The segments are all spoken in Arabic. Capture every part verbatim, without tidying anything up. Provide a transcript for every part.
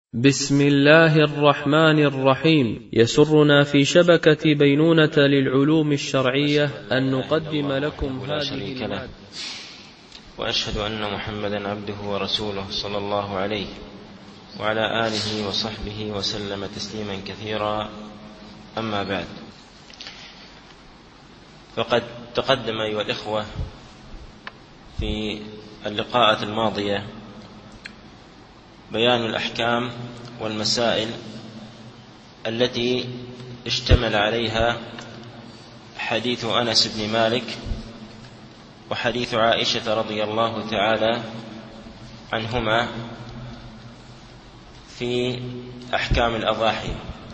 بسم الله الرحمن الرحيم. يسرنا في شبكة بينونة للعلوم الشرعية أن نقدم لكم هذه المادة. وأشهد أن محمدا عبده ورسوله صلى الله عليه وعلى آله وصحبه وسلم تسليما كثيرا، أما بعد، فقد تقدم أيها الإخوة في اللقاءات الماضية بيان الأحكام والمسائل التي اشتمل عليها حديث أنس بن مالك وحديث عائشة رضي الله تعالى عنهما في أحكام الأضاحي.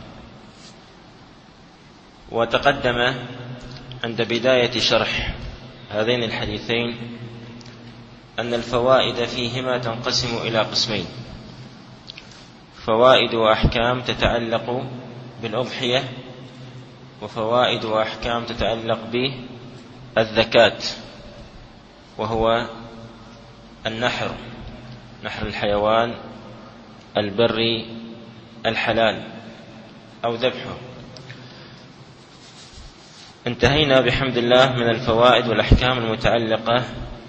وتقدم عند بداية شرح هذين الحديثين أن الفوائد فيهما تنقسم إلى قسمين: فوائد وأحكام تتعلق بالأضحية، وفوائد وأحكام تتعلق بالذكاة، وهو النحر، نحر الحيوان البري الحلال أو ذبحه. انتهينا بحمد الله من الفوائد والأحكام المتعلقة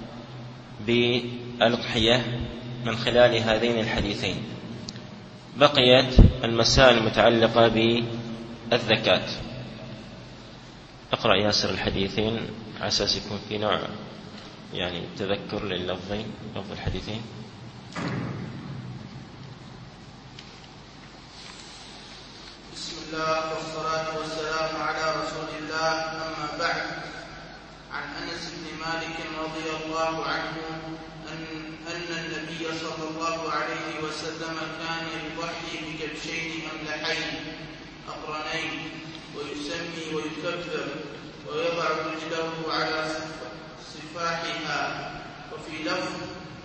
بالأضحية من خلال هذين الحديثين. بقيت المسائل المتعلقة بالذكاة. اقرأ ياسر الحديثين على أساس يكون في نوع يعني تذكر لللفظين، لفظ الحديثين. بسم الله والصلاة والسلام على رسول الله، أما بعد. عن أنس بن مالك رضي الله عنه أن, أن النبي صلى الله عليه وسلم كان يضحي بكبشين أملحين أقرنين ويسمي ويكبر ويضع رجله على صفاحها، وفي لفظ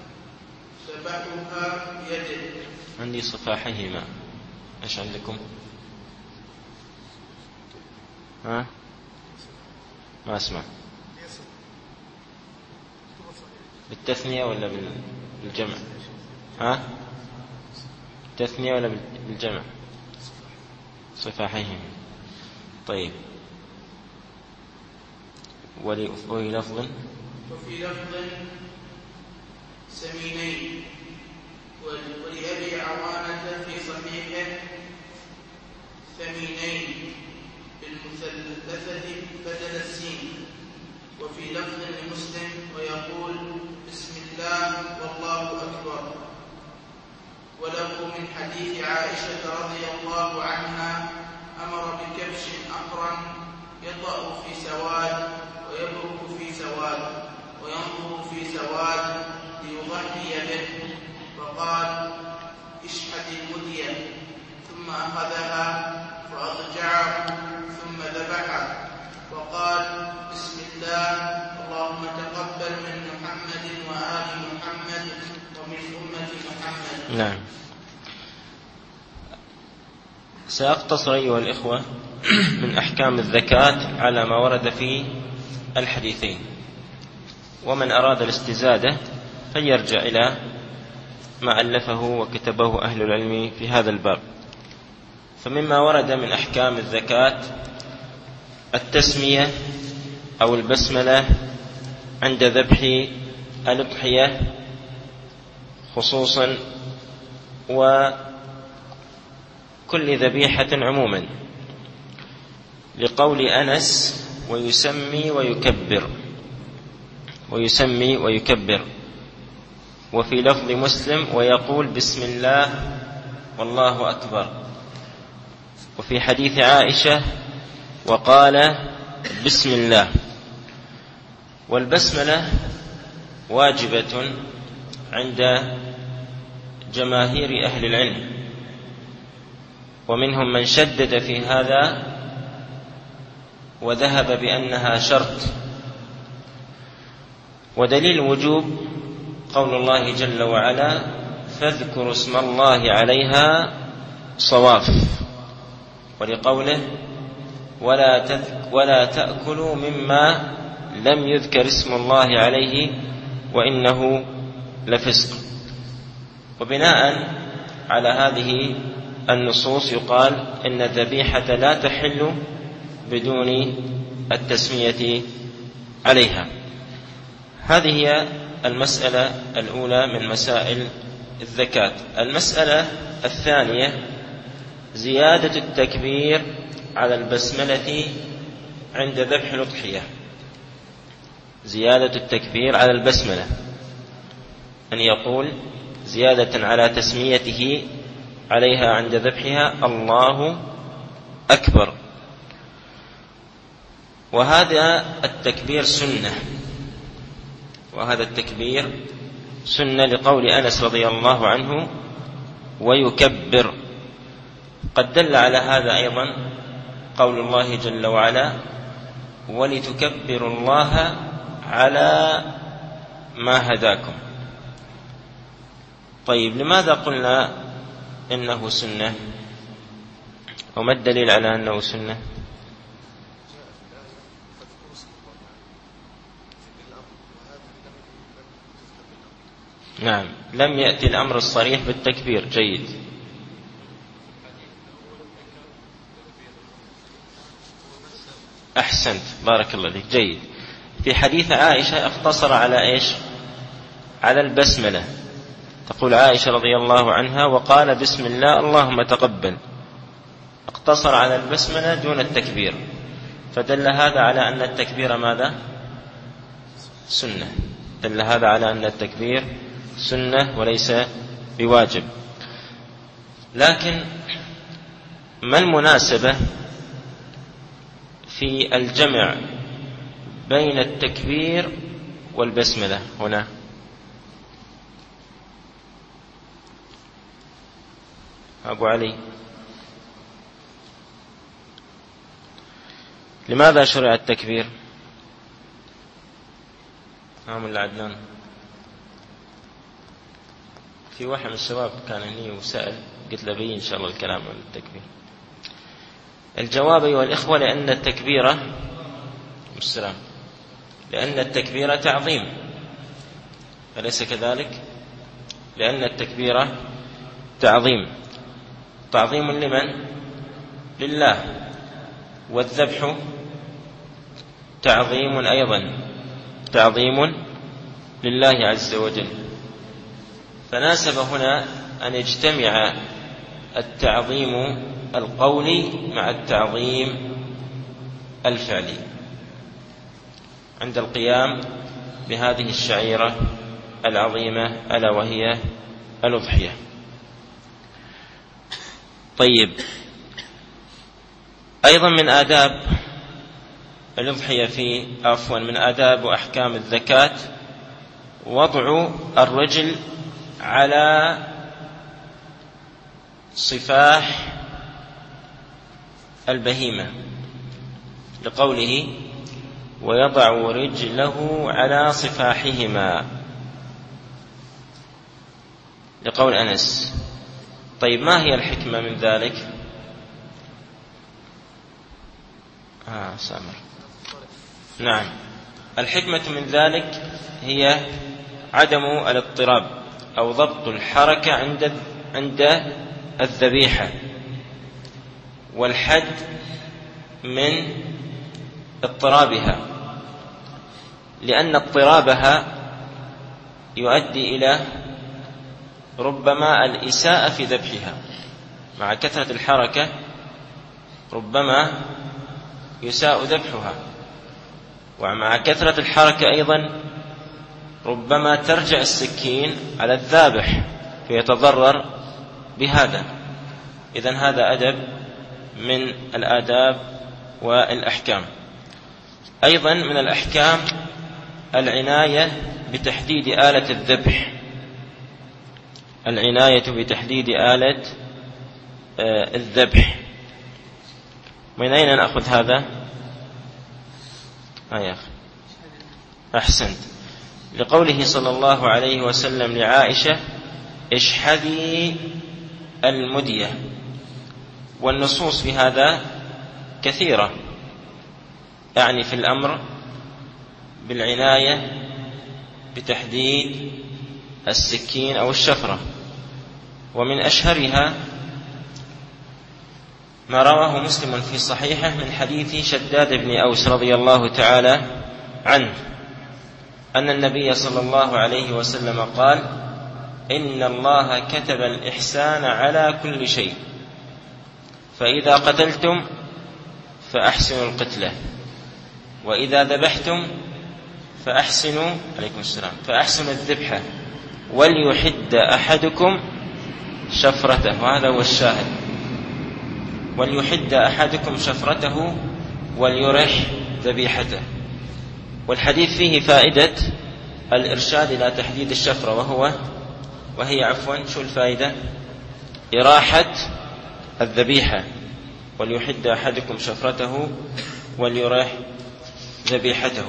سبحها يجد. عندي صفاحهما، ايش عندكم؟ ها؟ ما اسمع. بالتثنية ولا بالجمع؟ ها؟ بالتثنية ولا بالجمع؟ صفاحهما. طيب. ولي لفظ وفي لفظ سمينين، ولأبي عوانة في صحيحه ثمينين بالمثلثة بدل السين. وفي لفظ لمسلم ويقول بسم الله والله أكبر. وله من حديث عائشة رضي الله عنها أمر بكبش أقرن يطأ في سواد ويبرك في سواد وينظر في سواد ليضحي به، فقال اشحد المدية، ثم أخذها فأضجعه ثم ذبحه وقال بسم الله اللهم تقبل من محمد وآل محمد ومن أمة محمد. نعم. سأقتصر أيها الإخوة من أحكام الزكاة على ما ورد في الحديثين، ومن أراد الاستزادة فليرجع إلى ما ألفه وكتبه أهل العلم في هذا الباب. فمما ورد من أحكام الزكاة التسمية أو البسملة عند ذبح الأضحية خصوصا، وكل ذبيحة عموما، لقول أنس ويسمي ويكبر ويسمي ويكبر. وفي لفظ مسلم ويقول بسم الله والله أكبر. وفي حديث عائشة وقال بسم الله. والبسملة واجبة عند جماهير أهل العلم، ومنهم من شدد في هذا وذهب بأنها شرط. ودليل الوجوب قول الله جل وعلا فاذكروا اسم الله عليها صواف، ولقوله ولا, ولا تأكلوا مما لم يذكر اسم الله عليه وإنه لفسق. وبناء على هذه النصوص يقال إن الذبيحة لا تحل بدون التسمية عليها. هذه هي المسألة الأولى من مسائل الزكاة. المسألة الثانية زيادة التكبير على البسملة عند ذبح الأضحية. زيادة التكبير على البسملة، أن يقول زيادة على تسميته عليها عند ذبحها الله أكبر. وهذا التكبير سنة، وهذا التكبير سنة لقول أنس رضي الله عنه ويكبر. قد دل على هذا أيضا قول الله جل وعلا ولتكبروا الله على ما هداكم. طيب لماذا قلنا إنه سنة؟ وما الدليل على أنه سنة؟ نعم، لم يأتي الأمر الصريح بالتكبير. جيد. أحسنت، بارك الله فيك. جيد. في حديث عائشة اقتصر على إيش؟ على البسملة. تقول عائشة رضي الله عنها وقال بسم الله اللهم تقبل، اقتصر على البسملة دون التكبير، فدل هذا على أن التكبير ماذا؟ سنة. دل هذا على أن التكبير سنة وليس بواجب. لكن ما المناسبة في الجمع بين التكبير والبسملة هنا؟ أبو علي، لماذا شرع التكبير؟ نعم العدنان. في واحد من الشباب كان هني وسأل، قلت له بي إن شاء الله الكلام عن التكبير. الجواب أيها الإخوة لأن التكبير السلام لأن التكبير تعظيم، أليس كذلك؟ لأن التكبير تعظيم، تعظيم لمن؟ لله. والذبح تعظيم أيضا، تعظيم لله عز وجل. فناسب هنا أن يجتمع التعظيم القولي مع التعظيم الفعلي عند القيام بهذه الشعيرة العظيمة ألا وهي الأضحية. طيب، أيضا من آداب الأضحية في عفوا من آداب وأحكام الزكاة وضع الرجل على صفاح البهيمة، لقوله ويضع رجله على صفاحهما، لقول أنس. طيب ما هي الحكمة من ذلك؟ آه سامر. نعم، الحكمة من ذلك هي عدم الاضطراب أو ضبط الحركة عند عند الذبيحة، والحد من اضطرابها، لأن اضطرابها يؤدي إلى ربما الإساءة في ذبحها. مع كثرة الحركة ربما يساء ذبحها، ومع كثرة الحركة أيضا ربما ترجع السكين على الذابح فيتضرر بهذا. إذن هذا أدب من الآداب والأحكام. أيضا من الأحكام العناية بتحديد آلة الذبح، العناية بتحديد آلة الذبح. من أين نأخذ هذا؟ آه يا أخي أحسنت، لقوله صلى الله عليه وسلم لعائشة اشحذي المدية. والنصوص في هذا كثيرة، يعني في الأمر بالعناية بتحديد السكين أو الشفرة. ومن أشهرها ما رواه مسلم في صحيحه من حديث شداد بن أوس رضي الله تعالى عنه أن النبي صلى الله عليه وسلم قال: إن الله كتب الإحسان على كل شيء، فإذا قتلتم فأحسنوا القتلة، وإذا ذبحتم فأحسنوا عليكم السلام فأحسنوا الذبحة، وليحد أحدكم شفرته. وهذا هو الشاهد: وليحد أحدكم شفرته وليرح ذبيحته. والحديث فيه فائدة الإرشاد إلى تحديد الشفرة، وهو وهي عفوا شو الفائدة؟ إراحة الذبيحة. وليحد أحدكم شفرته وليرح ذبيحته.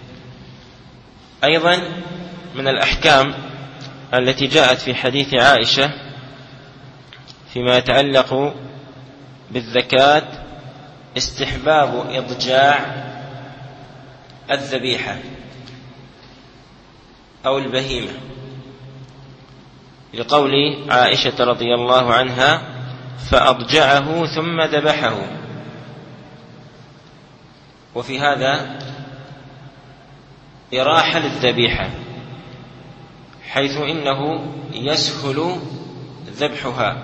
أيضا من الأحكام التي جاءت في حديث عائشة فيما يتعلق بالزكاة استحباب إضجاع الذبيحة أو البهيمة، لقول عائشة رضي الله عنها: فأضجعه ثم ذبحه. وفي هذا إراحة للذبيحة، حيث إنه يسهل ذبحها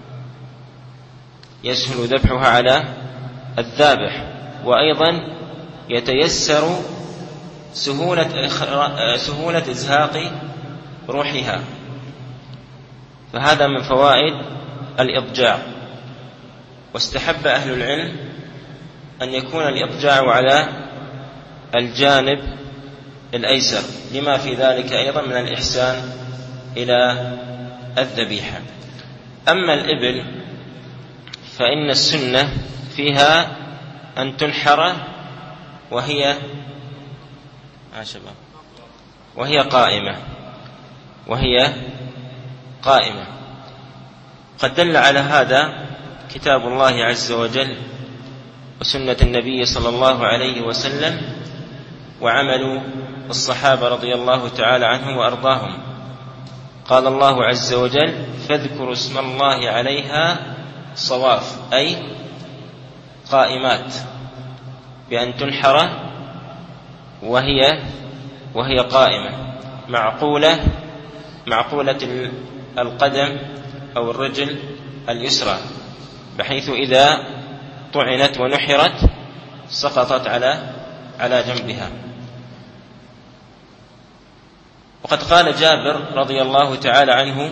يسهل ذبحها على الذابح، وأيضا يتيسر سهولة سهولة إزهاق روحها. فهذا من فوائد الإضجاع. واستحب أهل العلم أن يكون الإضجاع على الجانب الأيسر، لما في ذلك أيضا من الإحسان إلى الذبيحة. أما الإبل فإن السنة فيها أن تنحر وهي وهي قائمة وهي قائمة قد دل على هذا كتاب الله عز وجل وسنة النبي صلى الله عليه وسلم وعمل الصحابة رضي الله تعالى عنهم وأرضاهم. قال الله عز وجل: فاذكروا اسم الله عليها صواف، أي قائمات، بأن تنحر وهي وهي قائمة، معقولة معقولة القدم أو الرجل اليسرى، بحيث إذا طعنت ونحرت سقطت على على جنبها. وقد قال جابر رضي الله تعالى عنه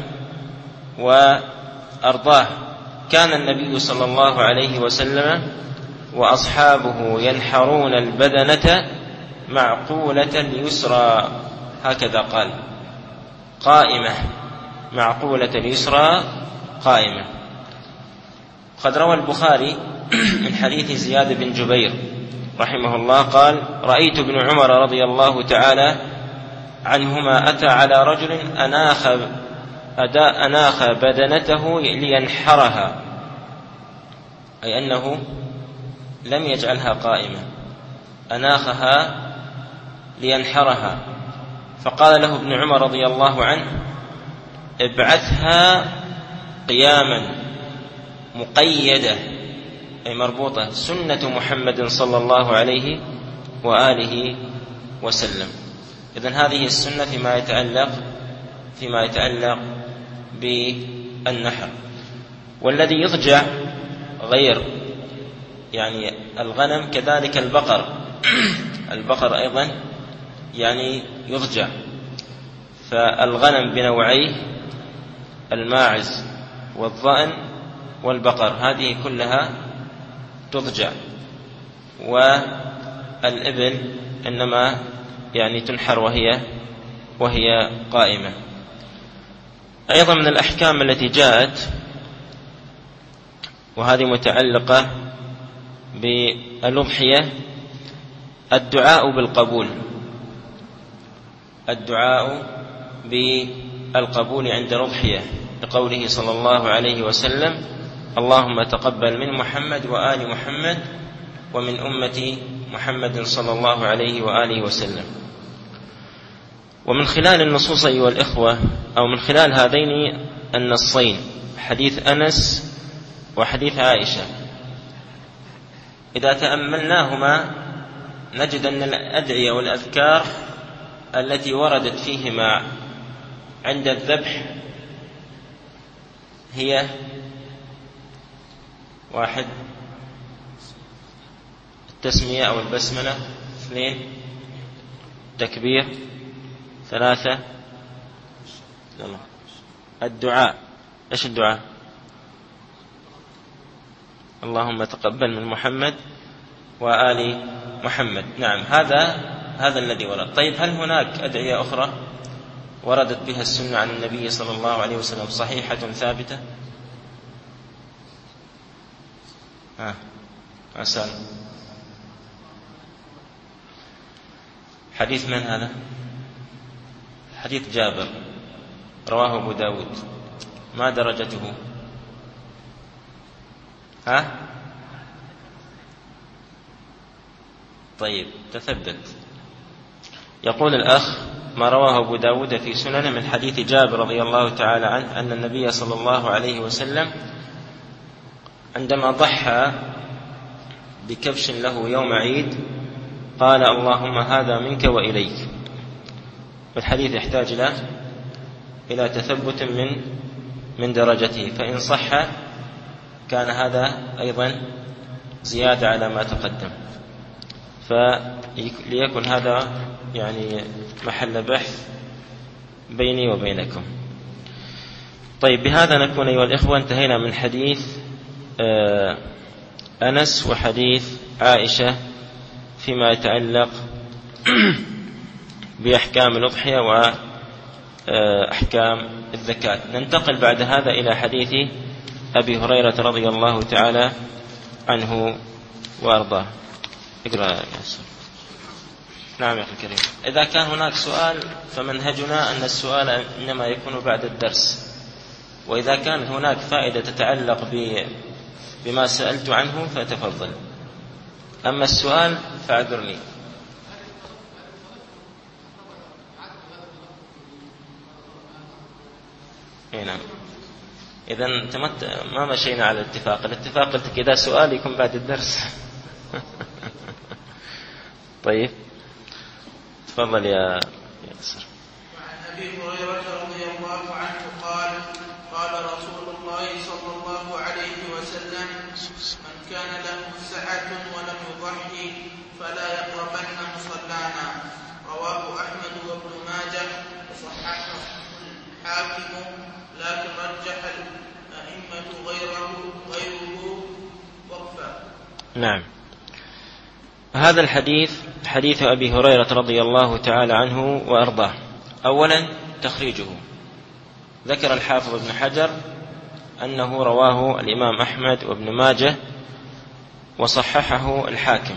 وأرضاه: كان النبي صلى الله عليه وسلم وأصحابه ينحرون البدنة معقولة يسرى، هكذا قال، قائمة، معقولة يسرى قائمة. قد روى البخاري من حديث زياد بن جبير رحمه الله قال: رأيت ابن عمر رضي الله تعالى عنهما أتى على رجل أناخ, أناخ بدنته لينحرها، أي أنه لم يجعلها قائمة، أناخها لينحرها. فقال له ابن عمر رضي الله عنه: ابعثها قياما مقيدة، أي مربوطة، سنة محمد صلى الله عليه وآله وسلم. إذن هذه السنة فيما يتعلق فيما يتعلق بالنحر. والذي يضجع غير يعني الغنم، كذلك البقر البقر أيضا يعني يضجع. فالغنم بنوعيه، الماعز والضأن والبقر، هذه كلها تضجع. والإبل إنما يعني تنحر وهي وهي قائمة. أيضا من الأحكام التي جاءت، وهذه متعلقة بالأضحية، الدعاء بالقبول الدعاء بالقبول عند الأضحية، لقوله صلى الله عليه وسلم: اللهم تقبل من محمد وآل محمد ومن أمة محمد صلى الله عليه وآله وسلم. ومن خلال النصوص أيها الإخوة، أو من خلال هذين النصين، حديث أنس وحديث عائشة إذا تأملناهما نجد أن الأدعية والأذكار التي وردت فيهما عند الذبح هي: واحد التسمية أو البسملة، اثنين تكبير، ثلاثة الدعاء. إيش الدعاء؟ اللهم تقبل من محمد وآل محمد. نعم، هذا هذا الذي ورد. طيب، هل هناك أدعية أخرى وردت بها السنة عن النبي صلى الله عليه وسلم صحيحة ثابتة؟ ها أسأل. حديث من هذا؟ حديث جابر رواه أبو داود، ما درجته؟ ها؟ طيب، تثبت. يقول الأخ: ما رواه أبو داود في سننه من حديث جابر رضي الله تعالى عنه أن النبي صلى الله عليه وسلم عندما ضحى بكبش له يوم عيد قال: اللهم هذا منك وإليك. والحديث يحتاج إلى إلى تثبت من من درجته، فإن صح كان هذا أيضا زيادة على ما تقدم، فليكن هذا يعني محل بحث بيني وبينكم. طيب، بهذا نكون أيها الإخوة انتهينا من حديث أنس وحديث عائشة فيما يتعلق بأحكام الأضحية وأحكام الزكاة. ننتقل بعد هذا إلى حديث أبي هريرة رضي الله تعالى عنه وأرضاه. اقرأ يا سيدي. نعم يا أخي الكريم. إذا كان هناك سؤال فمنهجنا أن السؤال إنما يكون بعد الدرس، وإذا كانت هناك فائدة تتعلق بما سألت عنه فتفضل، أما السؤال فاعذرني. نعم، إذا ما مشينا على الاتفاق. الاتفاق قلت كذا سؤال يكون بعد الدرس. طيب، تفضل يا ياسر. وعن أبي هريرة رضي الله عنه قال: قال رسول الله صلى الله عليه وسلم: من كان له سعة ولم يضحي فلا يقربن مصلانا. رواه أحمد وابن ماجه وصححه الحاكم، لكن رجح الأئمة غيره غيره وقفا. نعم، هذا الحديث حديث أبي هريرة رضي الله تعالى عنه وأرضاه. أولا تخريجه، ذكر الحافظ ابن حجر أنه رواه الإمام أحمد وابن ماجه وصححه الحاكم،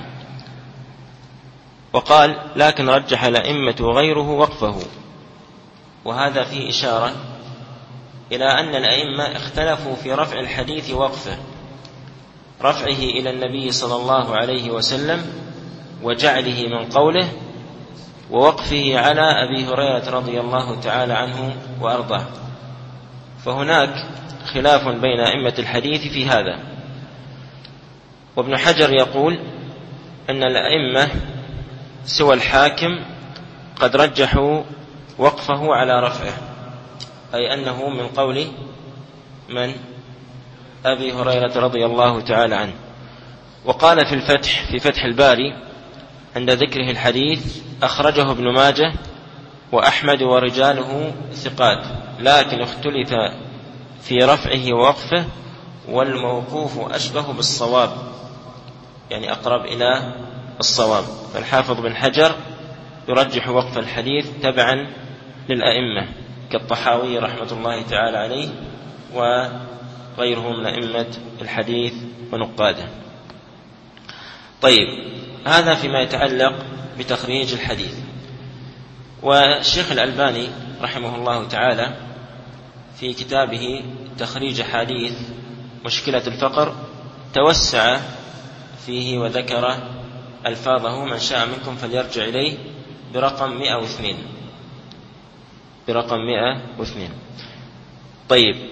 وقال: لكن رجح الأئمة غيره وقفه. وهذا فيه إشارة إلى أن الأئمة اختلفوا في رفع الحديث وقفه، رفعه إلى النبي صلى الله عليه وسلم وجعله من قوله، ووقفه على أبي هريرة رضي الله تعالى عنه وأرضاه. فهناك خلاف بين أئمة الحديث في هذا. وابن حجر يقول أن الأئمة سوى الحاكم قد رجحوا وقفه على رفعه، أي أنه من قول من؟ أبي هريرة رضي الله تعالى عنه. وقال في الفتح في فتح الباري عند ذكره الحديث: أخرجه ابن ماجه وأحمد ورجاله ثقات، لكن اختلف في رفعه ووقفه، والموقوف أشبه بالصواب، يعني أقرب إلى الصواب. فالحافظ بن حجر يرجح وقف الحديث تبعا للأئمة كالطحاوي رحمة الله تعالى عليه وغيرهم من أئمة الحديث ونقاده. طيب، هذا فيما يتعلق بتخريج الحديث. والشيخ الألباني رحمه الله تعالى في كتابه تخريج حديث مشكلة الفقر توسع فيه وذكر ألفاظه، من شاء منكم فليرجع إليه برقم مئة واثنين برقم مئة واثنين. طيب،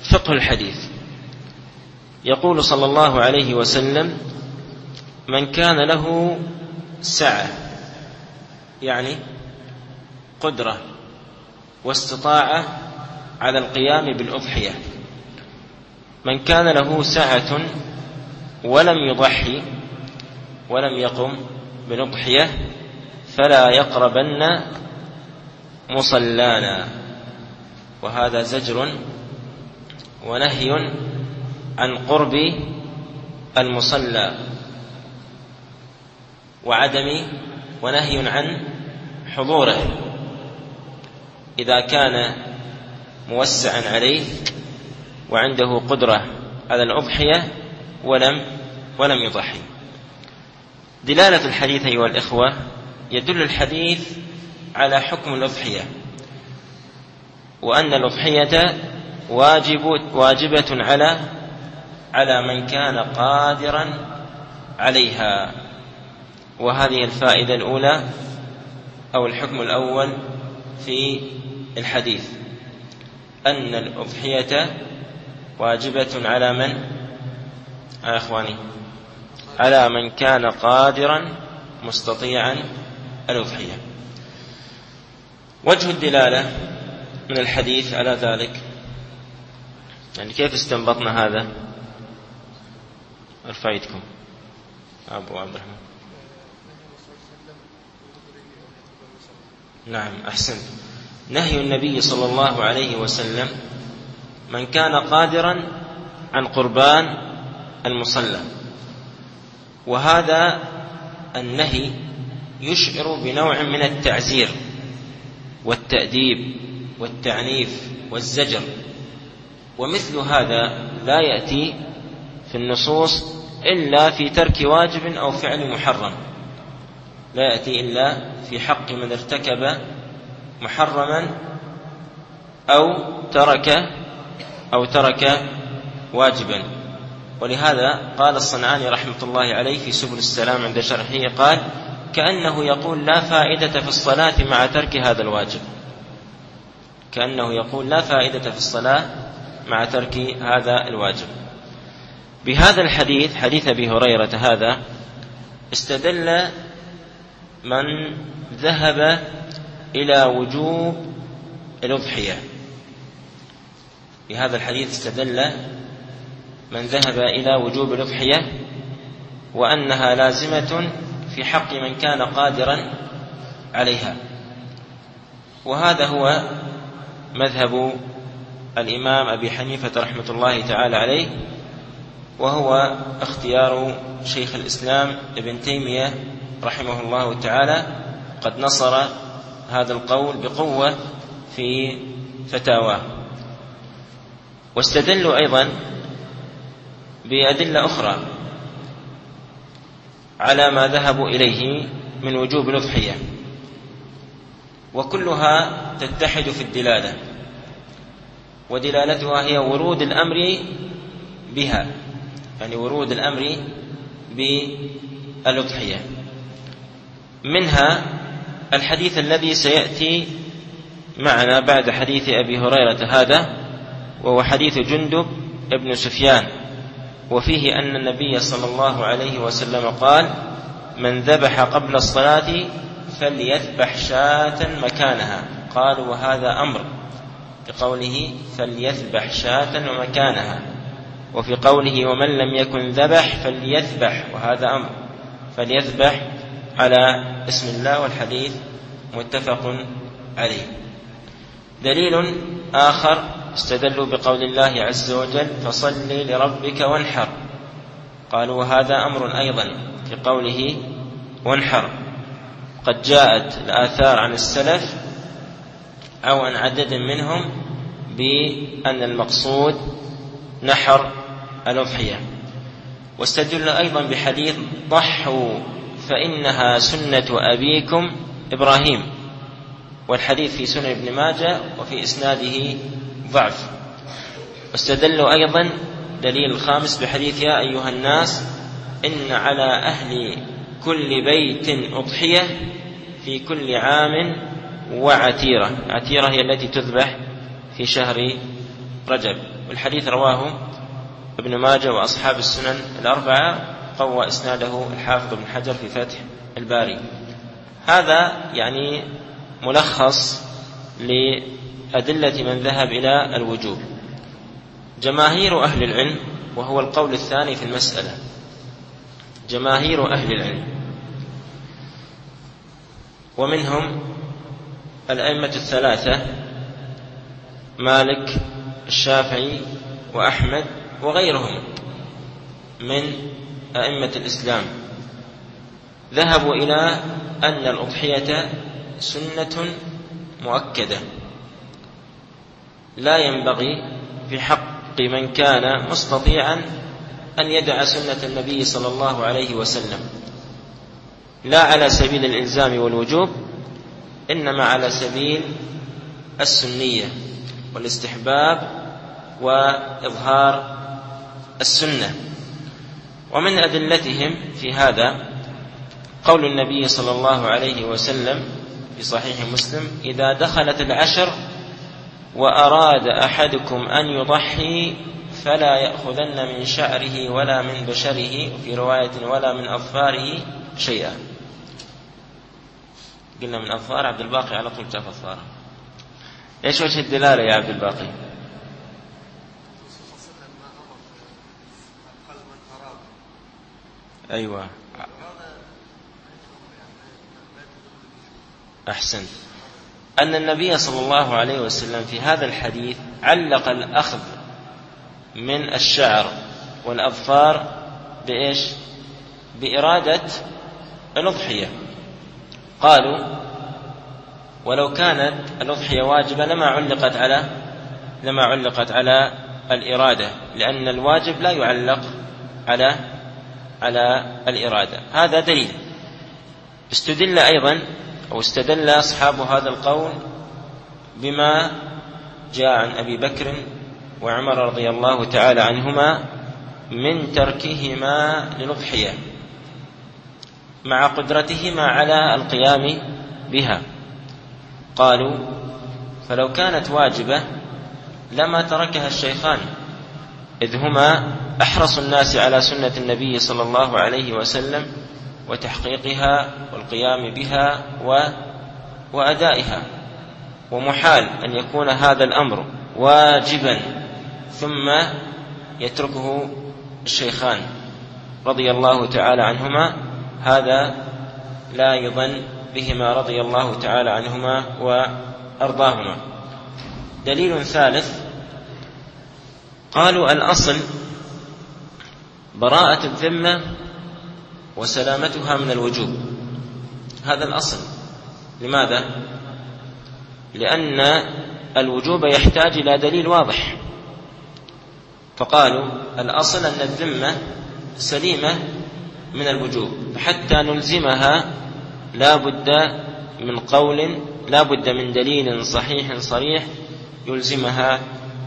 فقه الحديث. يقول صلى الله عليه وسلم: من كان له سعة، يعني قدرة واستطاعة على القيام بالأضحية، من كان له سعة ولم يضحي ولم يقم بالأضحية فلا يقربن مصلانا. وهذا زجر ونهي عن قرب المصلى، وعدم ونهي عن حضوره إذا كان موسعا عليه وعنده قدرة على الأضحية ولم ولم يضحي. دلالة الحديث أيها الإخوة: يدل الحديث على حكم الأضحية، وأن الأضحية واجب واجبة على على من كان قادرا عليها. وهذه الفائدة الأولى أو الحكم الأول في الحديث، أن الأضحية واجبة على من يا أخواني على من كان قادرا مستطيعا الأضحية. وجه الدلالة من الحديث على ذلك، يعني كيف استنبطنا هذا؟ ارفعيتكم أبو عبد الرحمن. نعم أحسن. نهي النبي صلى الله عليه وسلم من كان قادرا عن قربان المصلى، وهذا النهي يشعر بنوع من التعزير والتأديب والتعنيف والزجر، ومثل هذا لا يأتي في النصوص إلا في ترك واجب أو فعل محرم، لا يأتي إلا في حق من ارتكب محرما أو ترك أو ترك واجبا. ولهذا قال الصنعاني رحمة الله عليه في سبل السلام عند شرحه، قال: كأنه يقول لا فائدة في الصلاة مع ترك هذا الواجب، كأنه يقول لا فائدة في الصلاة مع ترك هذا الواجب. بهذا الحديث، حديث أبي هريرة هذا، استدل من ذهب إلى وجوب الأضحية. بهذا الحديث استدل من ذهب إلى وجوب الأضحية، وأنها لازمة في حق من كان قادرا عليها. وهذا هو مذهب الإمام أبي حنيفة رحمة الله تعالى عليه، وهو اختيار شيخ الإسلام ابن تيمية رحمه الله تعالى، قد نصر هذا القول بقوة في فتاواه. واستدلوا أيضا بأدلة أخرى على ما ذهبوا إليه من وجوب الأضحية، وكلها تتحد في الدلالة، ودلالتها هي ورود الأمر بها، يعني ورود الأمر بالأضحية. منها الحديث الذي سيأتي معنا بعد حديث أبي هريرة هذا، وهو حديث جندب ابن سفيان، وفيه أن النبي صلى الله عليه وسلم قال: من ذبح قبل الصلاة فليذبح شاة مكانها. قالوا: وهذا أمر، بقوله فليذبح شاة مكانها، وفي قوله ومن لم يكن ذبح فليذبح، وهذا أمر، فليذبح على اسم الله، والحديث متفق عليه. دليل آخر استدلوا بقول الله عز وجل فصل لربك وانحر، قالوا وهذا أمر أيضا في قوله وانحر. قد جاءت الآثار عن السلف أو عن عدد منهم بأن المقصود نحر الأضحية. واستدل أيضا بحديث ضحوا فإنها سنة أبيكم إبراهيم، والحديث في سنن ابن ماجه وفي إسناده ضعف. واستدلوا أيضا دليل الخامس بحديث يا أيها الناس إن على أهل كل بيت أضحية في كل عام وعتيرة. عتيرة هي التي تذبح في شهر رجب. والحديث رواه ابن ماجه وأصحاب السنن الأربعة، قوى إسناده الحافظ ابن حجر في فتح الباري. هذا يعني ملخص لأدلة من ذهب إلى الوجوب. جماهير أهل العلم، وهو القول الثاني في المسألة، جماهير أهل العلم ومنهم الأئمة الثلاثة مالك الشافعي وأحمد وغيرهم من أئمة الإسلام، ذهبوا إلى أن الأضحية سنة مؤكدة لا ينبغي في حق من كان مستطيعا أن يدع سنة النبي صلى الله عليه وسلم، لا على سبيل الإلزام والوجوب، إنما على سبيل السنية والاستحباب وإظهار السنة. ومن أدلتهم في هذا قول النبي صلى الله عليه وسلم في صحيح مسلم: إذا دخلت العشر وأراد أحدكم أن يضحي فلا يأخذن من شعره ولا من بشره، وفي رواية ولا من أظفاره شيئا. قلنا من أظفار، عبد الباقي على طول جاء أظفاره. إيش وجه الدلالة يا عبد الباقي؟ أيوة أحسن. أن النبي صلى الله عليه وسلم في هذا الحديث علق الأخذ من الشعر والأظفار بإيش؟ بإرادة الأضحية. قالوا ولو كانت الأضحية واجبة لما علقت على لما علقت على الإرادة، لأن الواجب لا يعلق على على الإرادة. هذا دليل. استدل أيضا أو استدل أصحاب هذا القول بما جاء عن أبي بكر وعمر رضي الله تعالى عنهما من تركهما للأضحية مع قدرتهما على القيام بها. قالوا فلو كانت واجبة لما تركها الشيخان، إذ هما أحرص الناس على سنة النبي صلى الله عليه وسلم وتحقيقها والقيام بها وأدائها، ومحال أن يكون هذا الأمر واجبا ثم يتركه الشيخان رضي الله تعالى عنهما، هذا لا يظن بهما رضي الله تعالى عنهما وأرضاهما. دليل ثالث، قالوا الأصل براءة الذمة وسلامتها من الوجوب. هذا الأصل. لماذا؟ لأن الوجوب يحتاج إلى دليل واضح، فقالوا الأصل أن الذمة سليمة من الوجوب، حتى نلزمها لا بد من قول، لا بد من دليل صحيح صريح يلزمها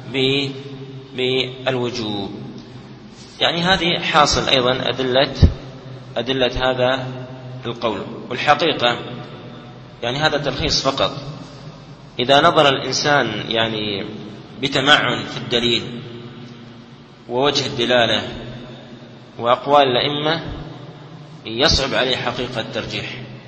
بالوجوب. يعني هذه حاصل أيضا أدلة أدلة هذا القول. والحقيقة يعني هذا تلخيص فقط. إذا نظر الإنسان يعني بتمعن في الدليل ووجه الدلالة وأقوال الأئمة يصعب عليه حقيقة الترجيح،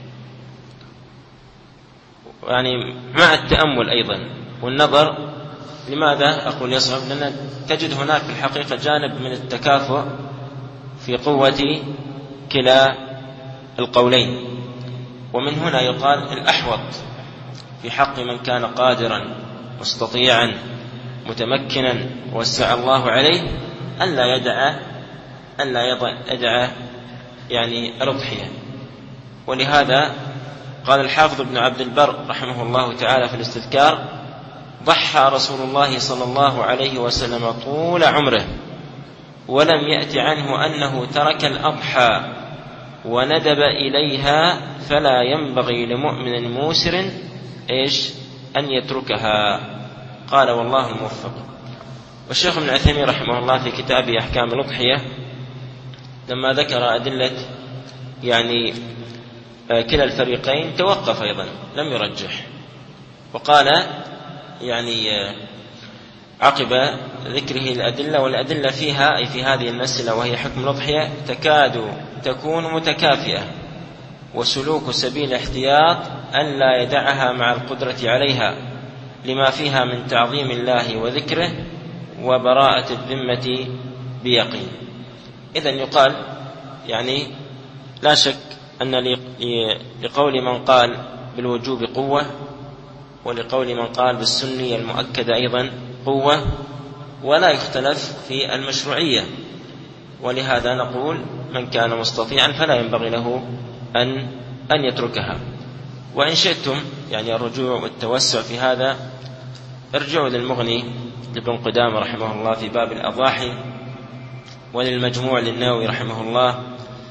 يعني مع التأمل أيضا والنظر. لماذا أقول يصعب؟ لأن تجد هناك في الحقيقة جانب من التكافؤ في قوة كلا القولين، ومن هنا يقال الأحوط في حق من كان قادرا مستطيعا متمكنا وسع الله عليه أن لا يدع أن لا يدع يعني الأضحية. ولهذا قال الحافظ ابن عبد البر رحمه الله تعالى في الاستذكار: ضحى رسول الله صلى الله عليه وسلم طول عمره ولم يأت عنه أنه ترك الأضحى وندب إليها، فلا ينبغي لمؤمن موسر إيش أن يتركها. قال والله الموفق. والشيخ ابن عثيمين رحمه الله في كتابه أحكام الأضحية لما ذكر أدلة يعني كلا الفريقين توقف أيضا، لم يرجح، وقال يعني عقب ذكره الأدلة، والأدلة فيها أي في هذه المسألة وهي حكم الأضحية تكاد تكون متكافئة، وسلوك سبيل الاحتياط ألا يدعها مع القدرة عليها لما فيها من تعظيم الله وذكره وبراءة الذمة بيقين. إذن يقال يعني لا شك أن لقول من قال بالوجوب قوة، ولقول من قال بالسنية المؤكدة أيضا قوة، ولا يختلف في المشروعية، ولهذا نقول من كان مستطيعا فلا ينبغي له أن أن يتركها. وإن شئتم يعني الرجوع والتوسع في هذا ارجعوا للمغني لابن قدامة رحمه الله في باب الأضاحي، وللمجموع للنووي رحمه الله،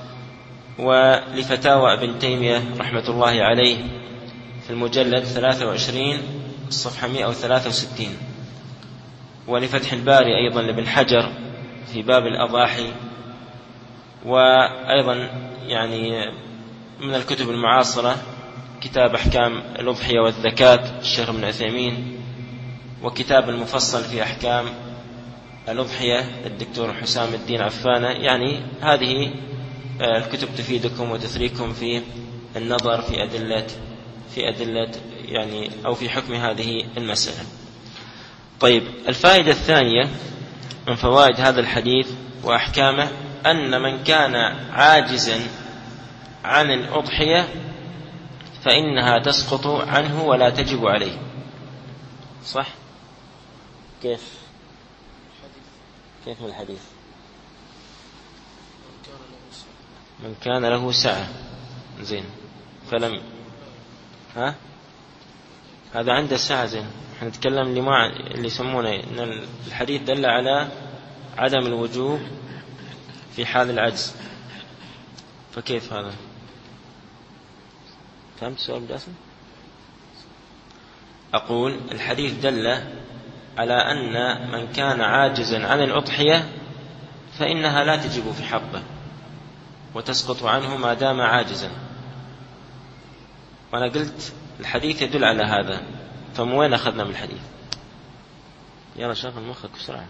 ولفتاوى ابن تيمية رحمة الله عليه في المجلد ثلاثة وعشرين الصفحة مئة وثلاثة وستين، ولفتح الباري أيضا لابن حجر في باب الأضاحي، وأيضا يعني من الكتب المعاصرة كتاب أحكام الأضحية والزكاة الشيخ ابن عثيمين، وكتاب المفصل في أحكام الأضحية الدكتور حسام الدين عفانة. يعني هذه الكتب تفيدكم وتثريكم في النظر في أدلة في أدلة يعني أو في حكم هذه المسألة. طيب، الفائدة الثانية من فوائد هذا الحديث وأحكامه أن من كان عاجزا عن الأضحية فإنها تسقط عنه ولا تجب عليه. صح؟ كيف كيف من الحديث؟ من كان له سعة، زين، فلم ها هذا عنده سعة، زين. احنا نتكلم اللي ما اللي يسمونه ان الحديث دل على عدم الوجوب في حال العجز، فكيف هذا؟ فهمت سؤال جاسم؟ أقول الحديث دل على أن من كان عاجزا عن الأضحية فإنها لا تجب في حقه وتسقط عنه ما دام عاجزا، وأنا قلت الحديث يدل على هذا، فمن وين أخذنا من الحديث؟ يلا شغل مخك بسرعة،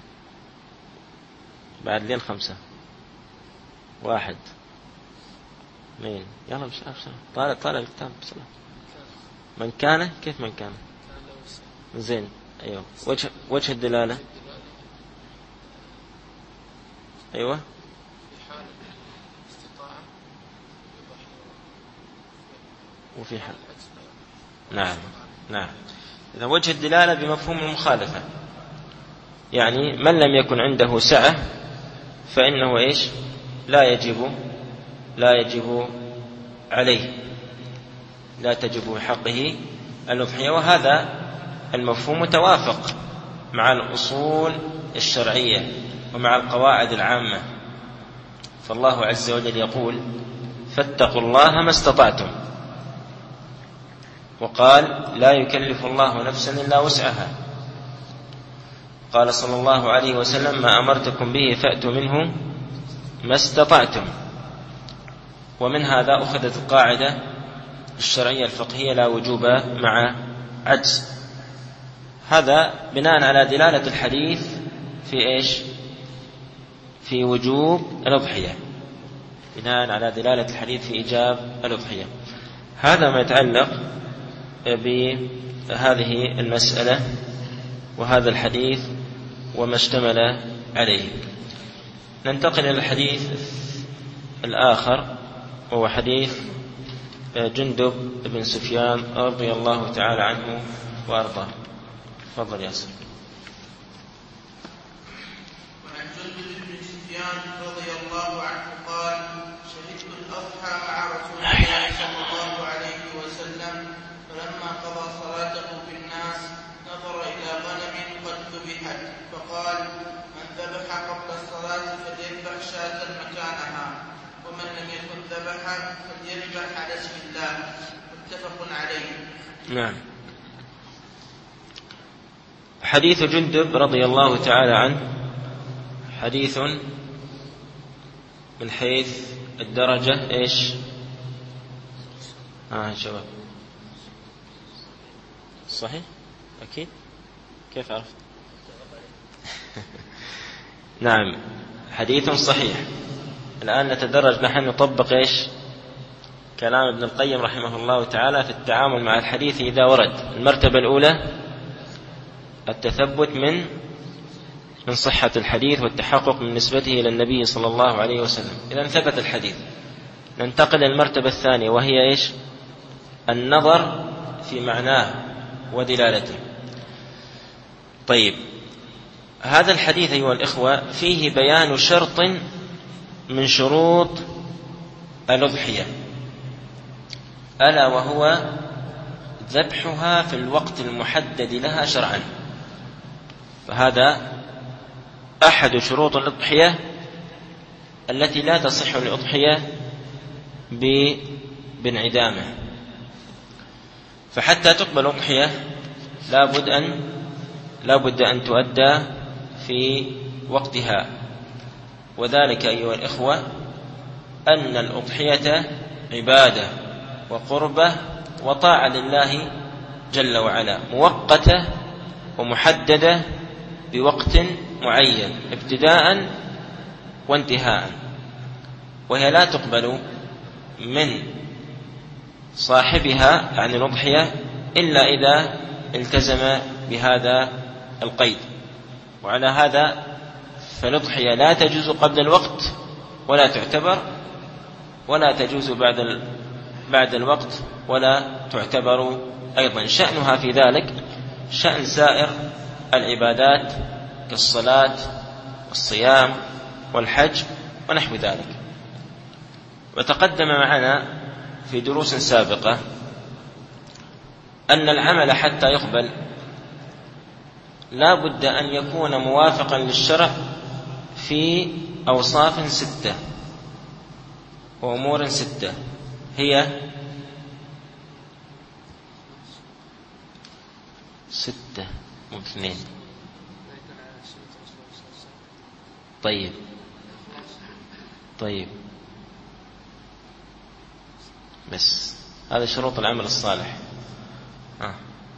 بعد لين خمسة، واحد، اثنين، يلا بسرعة بسرعة، طالع طالع الكتاب بسرعة. من كان، كيف من كان؟ زين، أيوة، وجه وجه الدلالة، أيوة، وفي حال، نعم نعم. إذا وجه الدلالة بمفهوم المخالفة، يعني من لم يكن عنده سعة فإنه إيش؟ لا يجب لا يجب عليه، لا تجب بحقه الأضحية. وهذا المفهوم متوافق مع الأصول الشرعية ومع القواعد العامة، فالله عز وجل يقول: فاتقوا الله ما استطعتم، وقال: لا يكلف الله نفسا إلا وسعها. قال صلى الله عليه وسلم: ما أمرتكم به فأتوا منه ما استطعتم. ومن هذا أخذت القاعدة الشرعية الفقهية: لا وجوب مع عجز. هذا بناء على دلالة الحديث في إيش؟ في وجوب الأضحية، بناء على دلالة الحديث في إيجاب الأضحية. هذا ما يتعلق بهذه المسألة وهذا الحديث وما اشتمل عليه. ننتقل إلى الحديث الآخر، وهو حديث جندب بن سفيان رضي الله تعالى عنه وأرضاه. تفضل ياسر. وعن جندب بن سفيان رضي الله عنه قال: شهدت الأضحى مع رسول الله صلى الله عليه وسلم، فلما قضى صلاته بالناس نظر إلى غنم قد ذبحت، فقال: من ذبح قبل الصلاة فليذبح شاة مكانها، ومن لم يكن ذبح فليذبح على اسم الله. متفق عليه. نعم. حديث جندب رضي الله تعالى عنه حديث من حيث الدرجة إيش؟ آه شباب، صحيح؟ أكيد؟ كيف عرفت؟ نعم حديث صحيح. الآن نتدرج نحن نطبق إيش كلام ابن القيم رحمه الله تعالى في التعامل مع الحديث إذا ورد. المرتبة الأولى التثبت من من صحة الحديث والتحقق من نسبته إلى النبي صلى الله عليه وسلم. إذا ثبت الحديث ننتقل للمرتبة الثانية وهي إيش النظر في معناه ودلالته. طيب هذا الحديث أيها الإخوة فيه بيان شرط من شروط الأضحية، ألا وهو ذبحها في الوقت المحدد لها شرعا. فهذا أحد شروط الأضحية التي لا تصح الأضحية بانعدامه. فحتى تقبل الأضحية لابد أن لابد أن تؤدى في وقتها. وذلك أيها الإخوة أن الأضحية عبادة وقربة وطاعة لله جل وعلا، مؤقتة ومحددة بوقت معين ابتداء وانتهاء، وهي لا تقبل من صاحبها عن الأضحية إلا إذا التزم بهذا القيد. وعلى هذا فالأضحية لا تجوز قبل الوقت ولا تعتبر، ولا تجوز بعد بعد الوقت ولا تعتبر أيضا. شأنها في ذلك شأن سائر العبادات كالصلاة والصيام والحج ونحو ذلك. وتقدم معنا في دروس سابقة أن العمل حتى يقبل لا بد أن يكون موافقا للشرع في أوصاف ستة وأمور ستة، هي ستة واثنين. طيب طيب بس هذا شروط العمل الصالح. آه.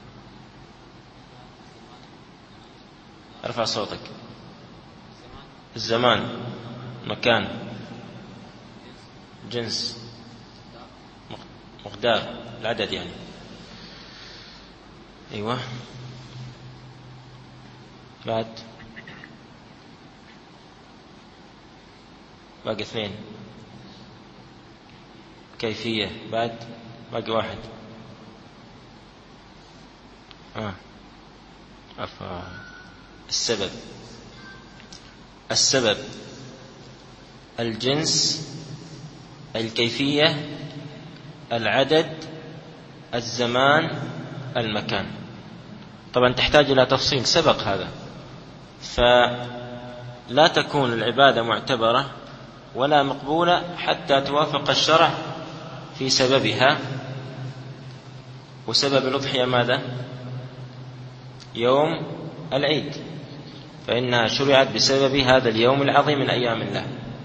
ارفع صوتك. الزمان، مكان، جنس، مقدار، العدد يعني. أيوة بعد باقي اثنين. كيفية بعد باقي واحد. آه. أفا. السبب السبب الجنس، الكيفية، العدد، الزمان، المكان. طبعا تحتاج إلى تفصيل سبق هذا. فلا تكون العبادة معتبرة ولا مقبولة حتى توافق الشرع في سببها. وسبب الأضحية ماذا؟ يوم العيد، فإنها شرعت بسبب هذا اليوم العظيم من أيام الله.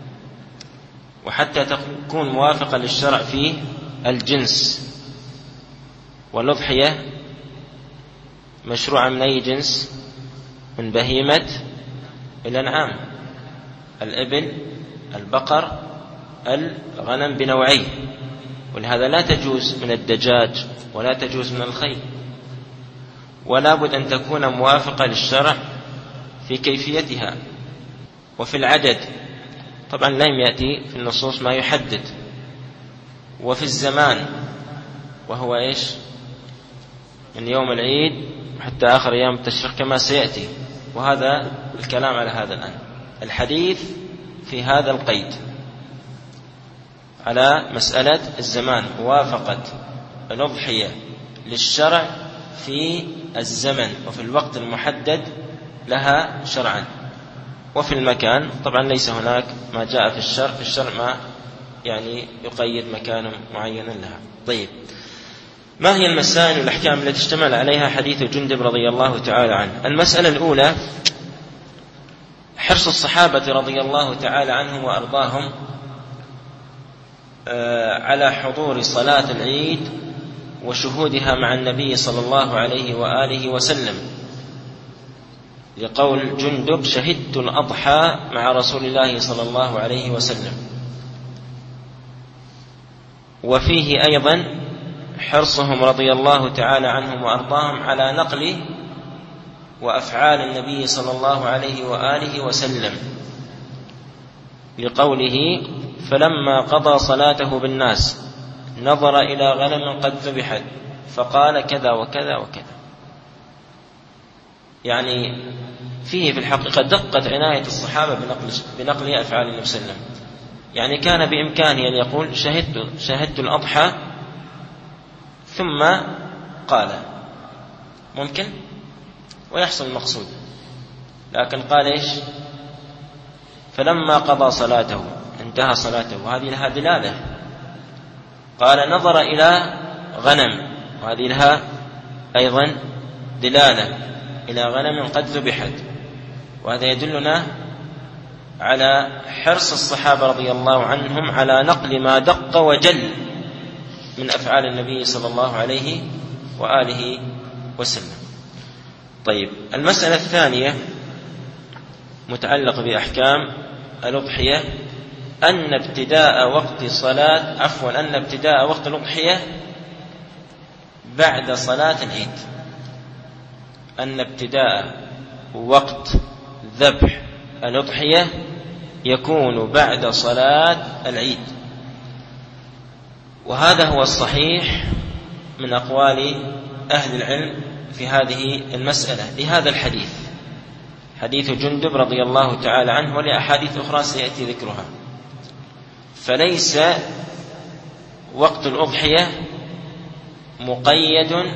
وحتى تكون موافقة للشرع فيه الجنس، والأضحية مشروعة من أي جنس؟ من بهيمة الأنعام، الإبل، البقر، الغنم بنوعيه. ولهذا لا تجوز من الدجاج ولا تجوز من الخيل. ولا بد أن تكون موافقة للشرع في كيفيتها وفي العدد. طبعا لم يأتي في النصوص ما يحدد. وفي الزمان، وهو إيش؟ من يوم العيد حتى آخر أيام التشريق كما سيأتي. وهذا الكلام على هذا الآن. الحديث في هذا القيد على مسألة الزمان، موافقة الأضحية للشرع في الزمن وفي الوقت المحدد لها شرعا. وفي المكان طبعا ليس هناك ما جاء في الشرع في الشرع ما يعني يقيد مكان معين لها. طيب ما هي المسائل والأحكام التي اشتمل عليها حديث جندب رضي الله تعالى عنه؟ المسألة الأولى حرص الصحابة رضي الله تعالى عنهم وأرضاهم على حضور صلاة العيد وشهودها مع النبي صلى الله عليه وآله وسلم. لقول جندب: شهدت الأضحى مع رسول الله صلى الله عليه وسلم. وفيه أيضا حرصهم رضي الله تعالى عنهم وأرضاهم على نقل وأفعال النبي صلى الله عليه وآله وسلم، لقوله: فلما قضى صلاته بالناس نظر إلى غنم قد ذبحت فقال كذا وكذا وكذا. يعني فيه في الحقيقة دقة عناية الصحابة بنقل, بنقل أفعال النبي صلى الله عليه وسلم. يعني كان بإمكانه أن يقول: شهدت, شهدت الأضحى ثم قال، ممكن ويحصل المقصود، لكن قال إيش؟ فلما قضى صلاته، انتهى صلاته، وهذه لها دلالة. قال: نظر إلى غنم، وهذه لها أيضا دلالة، إلى غنم قد ذبحت، وهذا يدلنا على حرص الصحابة رضي الله عنهم على نقل ما دق وجل من أفعال النبي صلى الله عليه وآله وسلم. طيب، المسألة الثانية متعلقة بأحكام الأضحية، أن ابتداء وقت صلاة عفوا أن ابتداء وقت الأضحية بعد صلاة العيد. أن ابتداء وقت ذبح الأضحية يكون بعد صلاة العيد، وهذا هو الصحيح من أقوال أهل العلم في هذه المسألة لهذا الحديث، حديث جندب رضي الله تعالى عنه، ولأحاديث أخرى سيأتي ذكرها. فليس وقت الأضحية مقيد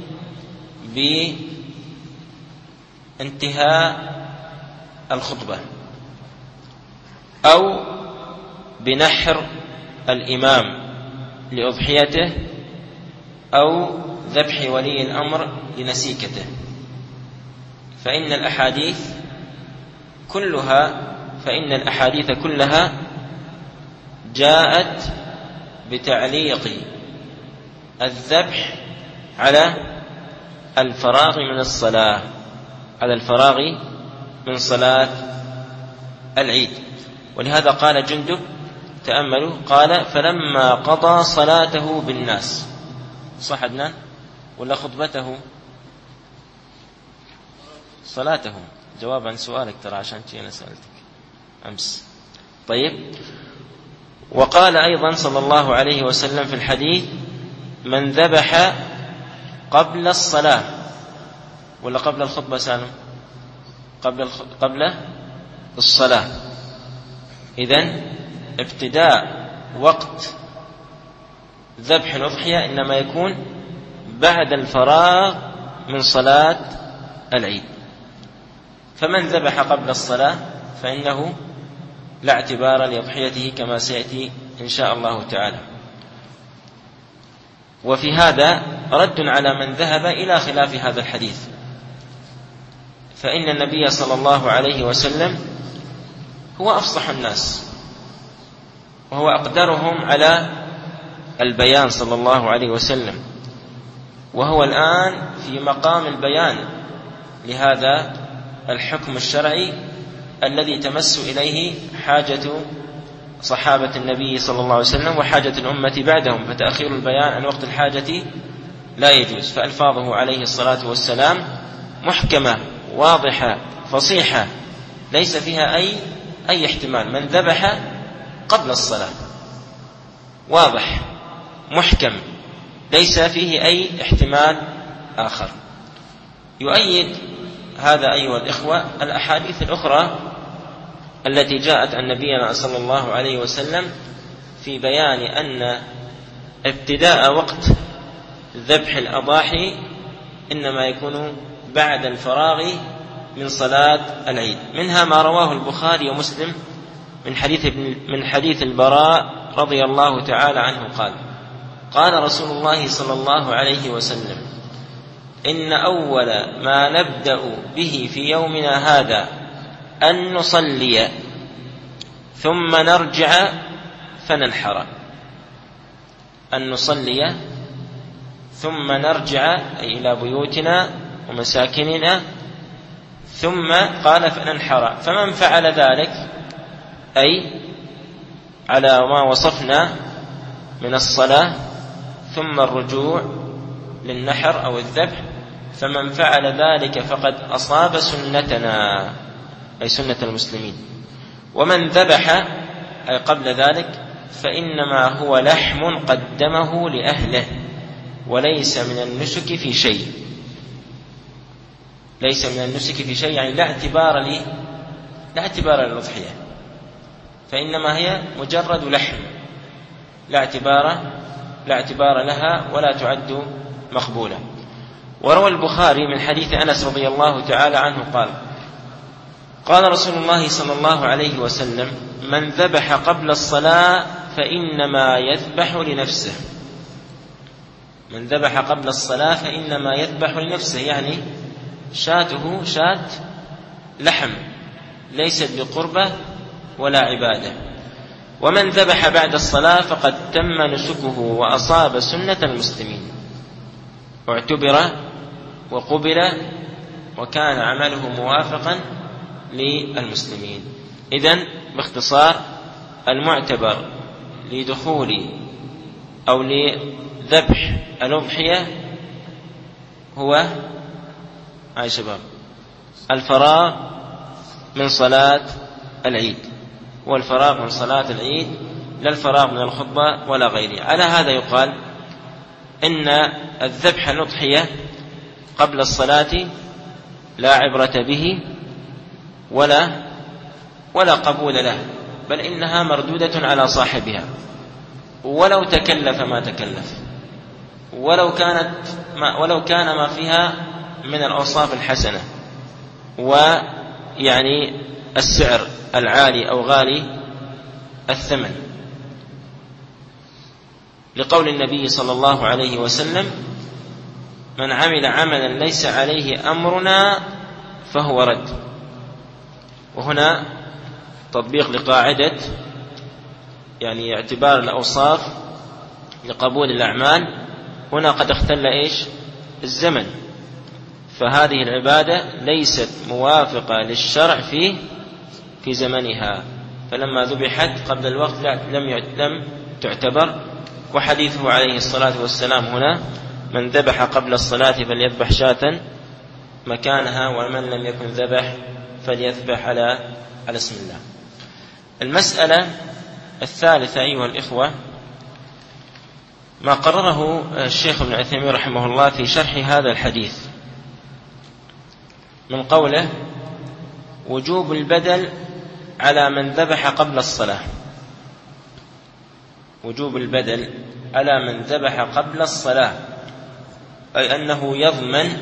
بانتهاء الخطبة أو بنحر الإمام لأضحيته أو ذبح ولي الأمر لنسيكته، فإن الأحاديث كلها فإن الأحاديث كلها جاءت بتعليق الذبح على الفراغ من الصلاة على الفراغ من صلاة العيد. ولهذا قال جندب، تأملوا، قال: فلما قضى صلاته بالناس. صح عدنان ولا خطبته؟ صلاته، جواب عن سؤالك ترى، عشان شيء أنا سألتك أمس. طيب، وقال أيضا صلى الله عليه وسلم في الحديث: من ذبح قبل الصلاة، ولا قبل الخطبة سالم؟ قبل الخ... قبل الصلاة. إذن ابتداء وقت ذبح الأضحية إنما يكون بعد الفراغ من صلاة العيد. فمن ذبح قبل الصلاة فإنه لا اعتبار لأضحيته كما سيأتي إن شاء الله تعالى. وفي هذا رد على من ذهب إلى خلاف هذا الحديث، فإن النبي صلى الله عليه وسلم هو أفصح الناس وهو أقدرهم على البيان صلى الله عليه وسلم، وهو الآن في مقام البيان لهذا الحكم الشرعي الذي تمس إليه حاجة صحابة النبي صلى الله عليه وسلم وحاجة الأمة بعدهم، فتأخير البيان عن وقت الحاجة لا يجوز. فألفاظه عليه الصلاة والسلام محكمة واضحة فصيحة ليس فيها أي أي احتمال. من ذبح قبل الصلاة واضح محكم ليس فيه أي احتمال آخر. يؤيد هذا أيها الإخوة الأحاديث الأخرى التي جاءت عن نبينا صلى الله عليه وسلم في بيان أن ابتداء وقت ذبح الأضاحي إنما يكون بعد الفراغ من صلاة العيد. منها ما رواه البخاري ومسلم من حديث من حديث البراء رضي الله تعالى عنه قال: قال رسول الله صلى الله عليه وسلم: إن أول ما نبدأ به في يومنا هذا أن نصلي ثم نرجع فننحر. أن نصلي ثم نرجع أي إلى بيوتنا ومساكننا ثم قال فننحر. فمن فعل ذلك أي على ما وصفنا من الصلاة ثم الرجوع للنحر أو الذبح، فمن فعل ذلك فقد أصاب سنتنا أي سنة المسلمين. ومن ذبح أي قبل ذلك فإنما هو لحم قدمه لأهله وليس من النسك في شيء. ليس من النسك في شيء يعني لا اعتبار لي لا اعتبار للأضحية، فإنما هي مجرد لحم لا اعتبار لا اعتبار لها ولا تعد مقبولة. وروى البخاري من حديث أنس رضي الله تعالى عنه قال قال رسول الله صلى الله عليه وسلم من ذبح قبل الصلاة فإنما يذبح لنفسه. من ذبح قبل الصلاة فإنما يذبح لنفسه يعني شاته شاة لحم ليست بقربة ولا عبادة. ومن ذبح بعد الصلاة فقد تم نسكه وأصاب سنة المسلمين، واعتبر وقبل وكان عمله موافقا للمسلمين. إذن باختصار المعتبر لدخول أو لذبح الأضحية هو هاي شباب الفراغ من صلاة العيد، والفراغ من صلاة العيد لا الفراغ من الخطبة ولا غيره. على هذا يقال إن الذبح الأضحية قبل الصلاة لا عبرة به ولا ولا قبول له، بل إنها مردودة على صاحبها ولو تكلف ما تكلف، ولو كانت ما ولو كان ما فيها من الأوصاف الحسنة ويعني السعر العالي أو غالي الثمن، لقول النبي صلى الله عليه وسلم من عمل عملا ليس عليه أمرنا فهو رد. وهنا تطبيق لقاعدة يعني اعتبار الأوصاف لقبول الأعمال. هنا قد اختل إيش الزمن، فهذه العبادة ليست موافقة للشرع فيه في زمنها، فلما ذبحت قبل الوقت لم لم تعتبر. وحديثه عليه الصلاة والسلام هنا من ذبح قبل الصلاة فليذبح شاة مكانها ومن لم يكن ذبح فليذبح على على اسم الله. المسألة الثالثة أيها الإخوة ما قرره الشيخ ابن عثيمين رحمه الله في شرح هذا الحديث من قوله وجوب البدل على من ذبح قبل الصلاة. وجوب البدل على من ذبح قبل الصلاة أي أنه يضمن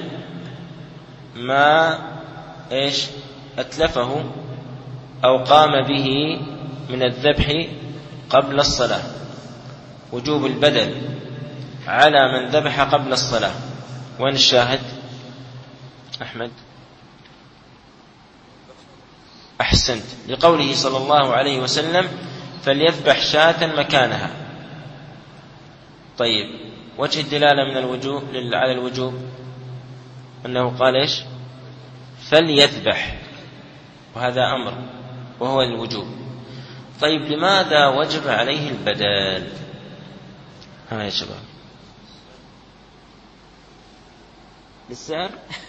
ما إيش أتلفه أو قام به من الذبح قبل الصلاة. وجوب البدل على من ذبح قبل الصلاة. وين الشاهد أحمد؟ أحسنت، لقوله صلى الله عليه وسلم فليذبح شاة مكانها. طيب وجه الدلالة من الوجوب على الوجوب أنه قال إيش فليذبح، وهذا أمر وهو الوجوب. طيب لماذا وجب عليه البدل؟ ها يا شباب للسعر؟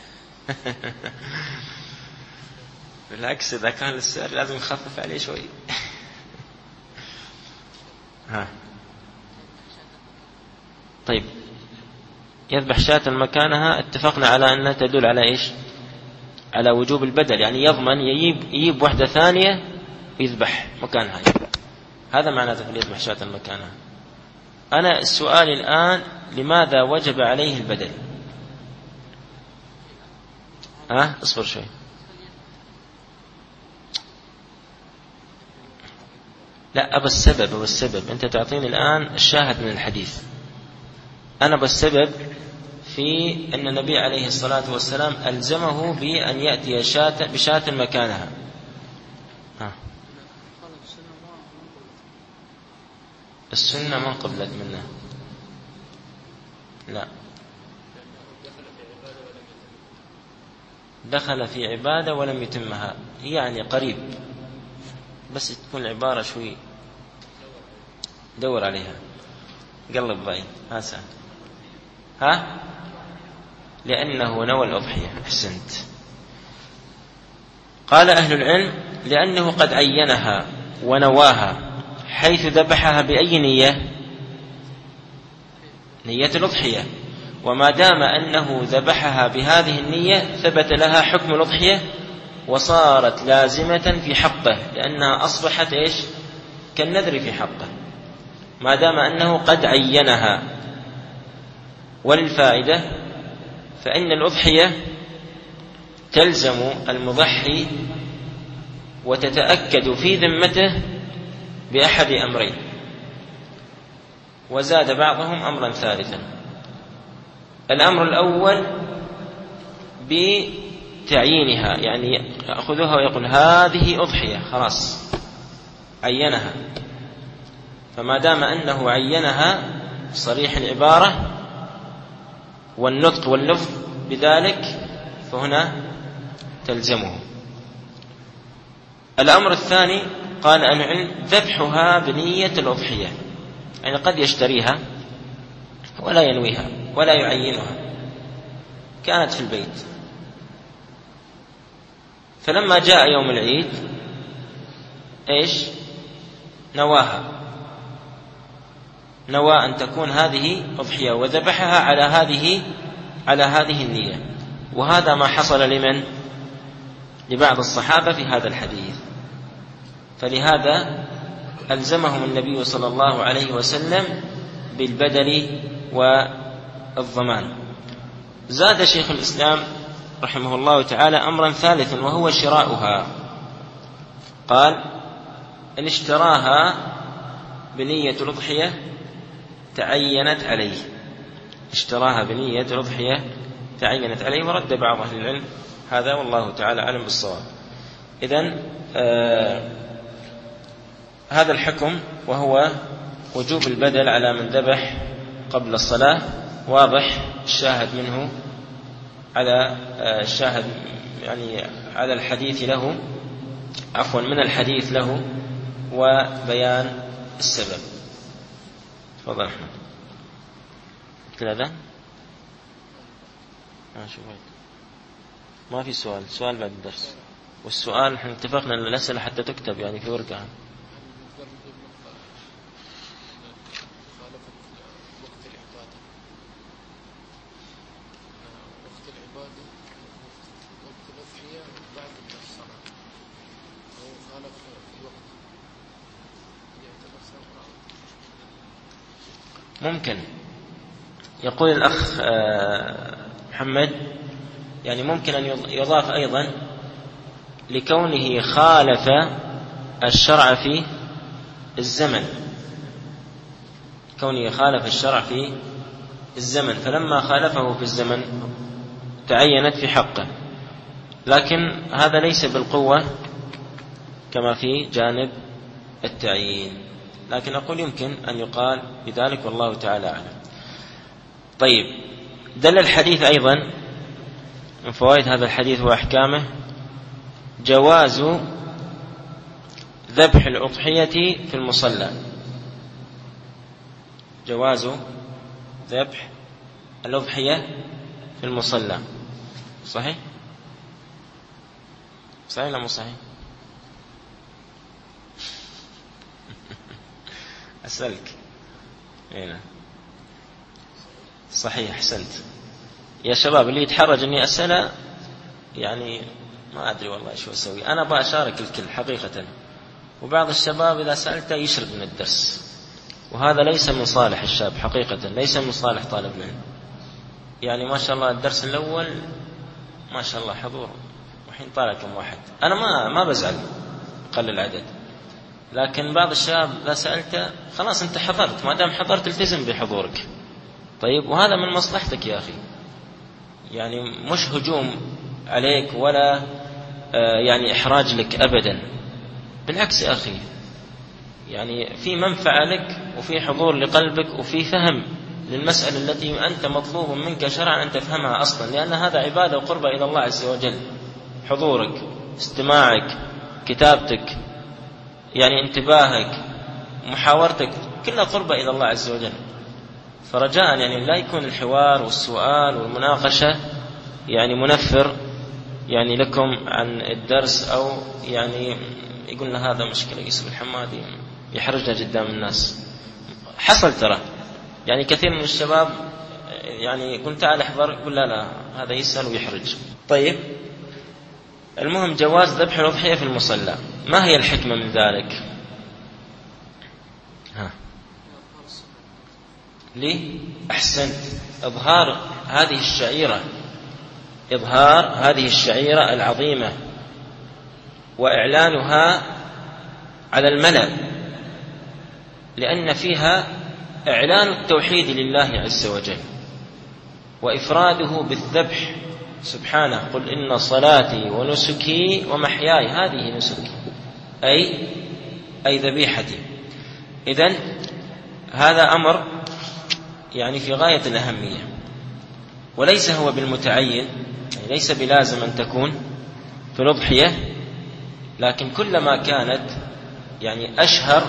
بالعكس إذا كان للسعر لازم نخفف عليه شوي. ها طيب يذبح شاة مكانها اتفقنا على أنها تدل على إيش على وجوب البدل، يعني يضمن يجيب, يجيب واحدة ثانية ويذبح مكانها، هذا معنى يذبح شاة مكانها. أنا السؤال الآن لماذا وجب عليه البدل؟ ها اصبر شوي. لا أبى السبب أبى السبب أنت تعطيني الآن الشاهد من الحديث. أنا بالسبب في أن النبي عليه الصلاة والسلام ألزمه بأن يأتي شاة بشاة مكانها. ها. السنة ما قبلت منه. لا دخل في عبادة ولم يتمها، يعني قريب، بس تكون العبارة شوي دور عليها، قلب باين. ها سهل. ها لأنه نوى الأضحية. أحسنت. قال أهل العلم لأنه قد عينها ونواها، حيث ذبحها بأي نية؟ نية الأضحية. وما دام أنه ذبحها بهذه النية ثبت لها حكم الأضحية وصارت لازمة في حقه، لأنها أصبحت إيش؟ كالنذر في حقه، ما دام أنه قد عينها. وللفائدة فإن الأضحية تلزم المضحي وتتأكد في ذمته بأحد أمرين، وزاد بعضهم أمرا ثالثا. الأمر الأول بتعيينها، يعني يأخذها ويقول هذه أضحية، خلاص عينها. فما دام أنه عينها صريح العبارة والنطق واللفظ بذلك فهنا تلزمه. الأمر الثاني قال العلم ذبحها بنية الأضحية، يعني قد يشتريها ولا ينويها ولا يعينها، كانت في البيت، فلما جاء يوم العيد إيش؟ نواها، نوى أن تكون هذه أضحية وذبحها على هذه على هذه النية. وهذا ما حصل لمن؟ لبعض الصحابة في هذا الحديث، فلهذا ألزمهم النبي صلى الله عليه وسلم بالبدل والضمان. زاد شيخ الإسلام رحمه الله تعالى أمرا ثالثا وهو شراؤها. قال إن اشتراها بنية الأضحية تعينت عليه، اشتراها بنية الأضحية تعينت عليه، ورد بعض أهل العلم هذا والله تعالى أعلم بالصواب. إذن آه هذا الحكم وهو وجوب البدل على من ذبح قبل الصلاة واضح، الشاهد منه على آه الشاهد يعني على الحديث له، عفوا من الحديث له وبيان السبب. تفضل أحمد. ثلاثة ما شوفت ما في سؤال، سؤال بعد الدرس، والسؤال احنا اتفقنا ان الأسئلة حتى تكتب يعني في ورقة. ممكن يقول الأخ محمد يعني ممكن أن يضاف أيضا لكونه خالف الشرع في الزمن، كونه خالف الشرع في الزمن، فلما خالفه في الزمن تعينت في حقه، لكن هذا ليس بالقوة كما في جانب التعيين، لكن أقول يمكن أن يقال بذلك والله تعالى أعلم. طيب، دل الحديث أيضا من فوائد هذا الحديث وأحكامه جواز ذبح الأضحية في المصلى، جواز ذبح الأضحية في المصلى. صحيح؟ صحيح ولا مو صحيح؟ أسألك. هنا صحيح، أحسنت يا شباب. اللي يتحرج أني أسأله يعني ما أدري والله شو أسوي، أنا بأشارك الكل حقيقة، وبعض الشباب إذا سألته يشرد من الدرس، وهذا ليس من صالح الشاب حقيقة، ليس من صالح طالب العلم. يعني ما شاء الله الدرس الأول ما شاء الله حضور، وحين طالع كم واحد، أنا ما ما بزعل قل العدد، لكن بعض الشباب إذا سألته خلاص أنت حضرت، ما دام حضرت التزم بحضورك. طيب، وهذا من مصلحتك يا أخي، يعني مش هجوم عليك ولا آه يعني إحراج لك أبدا، بالعكس يا أخي، يعني في منفعة لك وفي حضور لقلبك وفي فهم للمسألة التي أنت مطلوب منك شرعا أن تفهمها أصلا، لأن هذا عبادة وقربة إلى الله عز وجل. حضورك، استماعك، كتابتك، يعني انتباهك، محاورتك، كلها قربة إلى الله عز وجل. فرجاء يعني لا يكون الحوار والسؤال والمناقشة يعني منفر يعني لكم عن الدرس، أو يعني يقولنا هذا مشكلة يوسف الحمادي يحرجنا قدام الناس. حصل ترى يعني كثير من الشباب يعني يقول تعال احضر، يقول لا لا هذا يسأل ويحرج. طيب المهم جواز ذبح الأضحية في المصلى، ما هي الحكمة من ذلك؟ ها ليه؟ أحسنت، إظهار هذه الشعيرة، إظهار هذه الشعيرة العظيمة وإعلانها على الملأ، لأن فيها إعلان التوحيد لله عز وجل وإفراده بالذبح سبحانه. قل إن صلاتي ونسكي ومحياي، هذه نسكي أي أي ذبيحتي. إذن هذا أمر يعني في غاية الأهمية، وليس هو بالمتعين، يعني ليس بلازم أن تكون في الأضحية، لكن كلما كانت يعني أشهر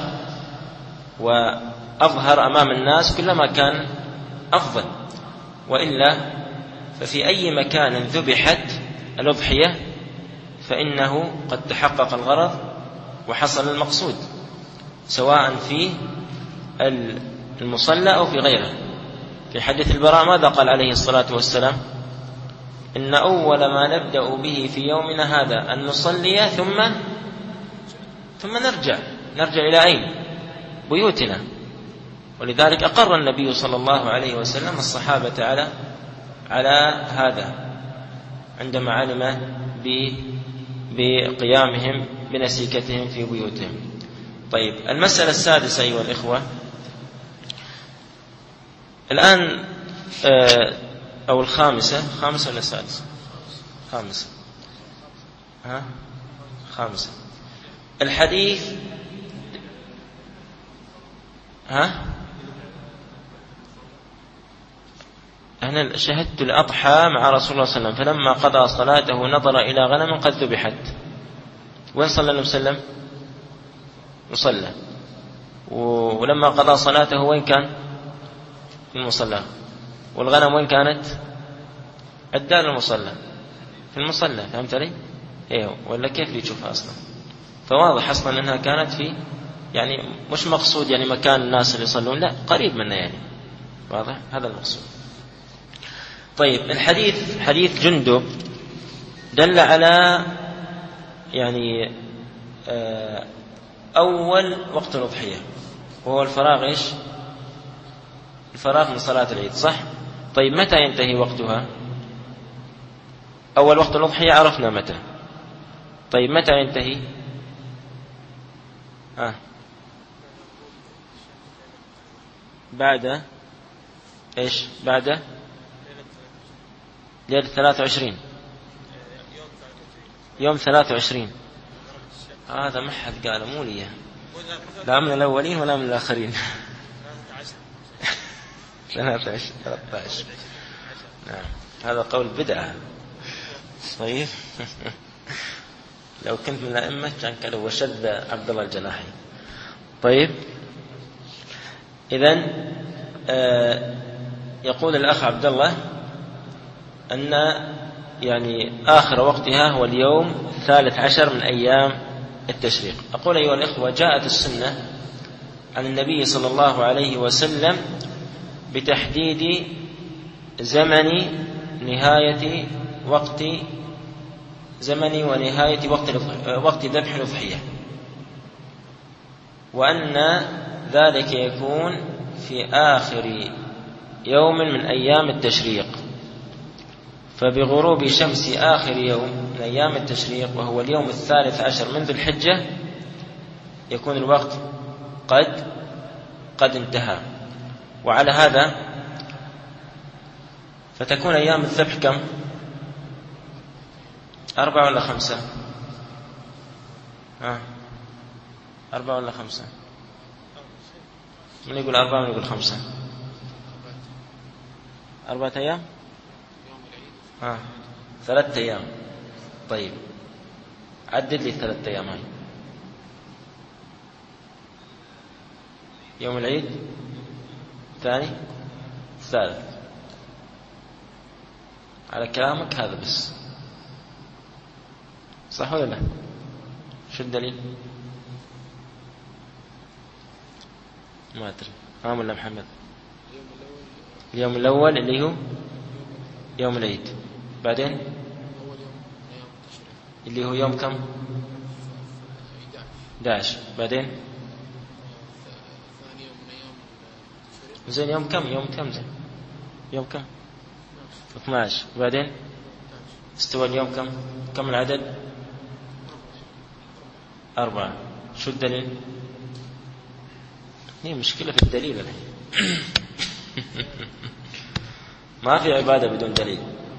وأظهر أمام الناس كلما كان أفضل، وإلا ففي أي مكان ذبحت الأضحية فإنه قد تحقق الغرض وحصل المقصود، سواء في المصلى أو في غيره. في حديث البراء ماذا قال عليه الصلاة والسلام؟ إن أول ما نبدأ به في يومنا هذا أن نصلي ثم ثم نرجع نرجع إلى أين؟ بيوتنا. ولذلك أقر النبي صلى الله عليه وسلم الصحابة على على هذا عندما علم بقيامهم بنسيكتهم في بيوتهم. طيب المسألة السادسة أيها الإخوة الآن، أو الخامسة، خامسة ولا سادسة؟ خامسة، ها خامسة. الحديث ها أنا شهدت الأضحى مع رسول الله صلى الله عليه وسلم فلما قضى صلاته نظر إلى غنم قد ذبحت. وين صلى الله عليه وسلم؟ مصلى. ولما قضى صلاته وين كان؟ في المصلى. والغنم وين كانت؟ الدار المصلى، في المصلى. فهمت علي؟ ايه ولا كيف يشوفها اصلا؟ فواضح اصلا انها كانت في يعني مش مقصود يعني مكان الناس اللي يصلون، لا قريب منه يعني. واضح هذا المقصود. طيب الحديث حديث جندب دل على يعني اول وقت الاضحيه وهو الفراغ. ايش؟ الفراغ من صلاة العيد، صح؟ طيب متى ينتهي وقتها؟ أول وقت الأضحية عرفنا متى. طيب متى ينتهي؟ آه. بعد إيش؟ بعد ليلة ثلاثة وعشرين، يوم ثلاثة وعشرين. هذا ما حد قال مو لي، لا من الأولين ولا من الآخرين. ثلاثة عشر ثلاثة عشر نعم، هذا قول بدعة. طيب لو كنت من الأئمة كان قالوا وشد عبد الله الجناحي. طيب إذن آه يقول الأخ عبد الله أن يعني آخر وقتها هو اليوم الثالث عشر من أيام التشريق. أقول أيها الإخوة جاءت السنة عن النبي صلى الله عليه وسلم بتحديد زمن نهاية وقت زمن ونهاية وقت وقت ذبح الأضحية، وأن ذلك يكون في آخر يوم من أيام التشريق. فبغروب شمس آخر يوم من أيام التشريق وهو اليوم الثالث عشر من ذي الحجة يكون الوقت قد قد انتهى. وعلى هذا فتكون أيام الذبح كم؟ أربعة ولا خمسة؟ ها أربعة ولا خمسة؟ من يقول أربعة من يقول خمسة؟ أربعة أيام؟ ها ثلاثة أيام. طيب عدد لي ثلاثة أيام هاي. يوم العيد، ثاني، ثالث، على كلامك هذا بس، صح ولا لا؟ شو الدليل؟ ما أدري. فاهم ولا محمد؟ اليوم الأول اللي هو يوم العيد، بعدين اللي هو يوم كم؟ أحد عشر، بعدين زين يوم كم؟ يوم كم زين؟ يوم كم؟ اثني عشر، بعدين استوى اليوم كم؟ كم العدد؟ أربعة. شو الدليل؟ هي مشكلة في الدليل الحين. ما في عبادة بدون دليل.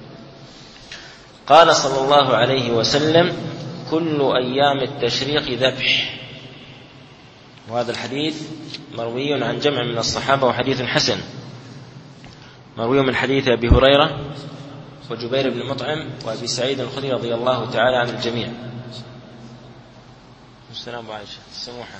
قال صلى الله عليه وسلم: كل أيام التشريق ذبح. وهذا الحديث مروي عن جمع من الصحابة وحديث حسن، مروي من حديث أبي هريرة وجبير بن مطعم وأبي سعيد الخدري رضي الله تعالى عن الجميع. السلام عائشة السموحة.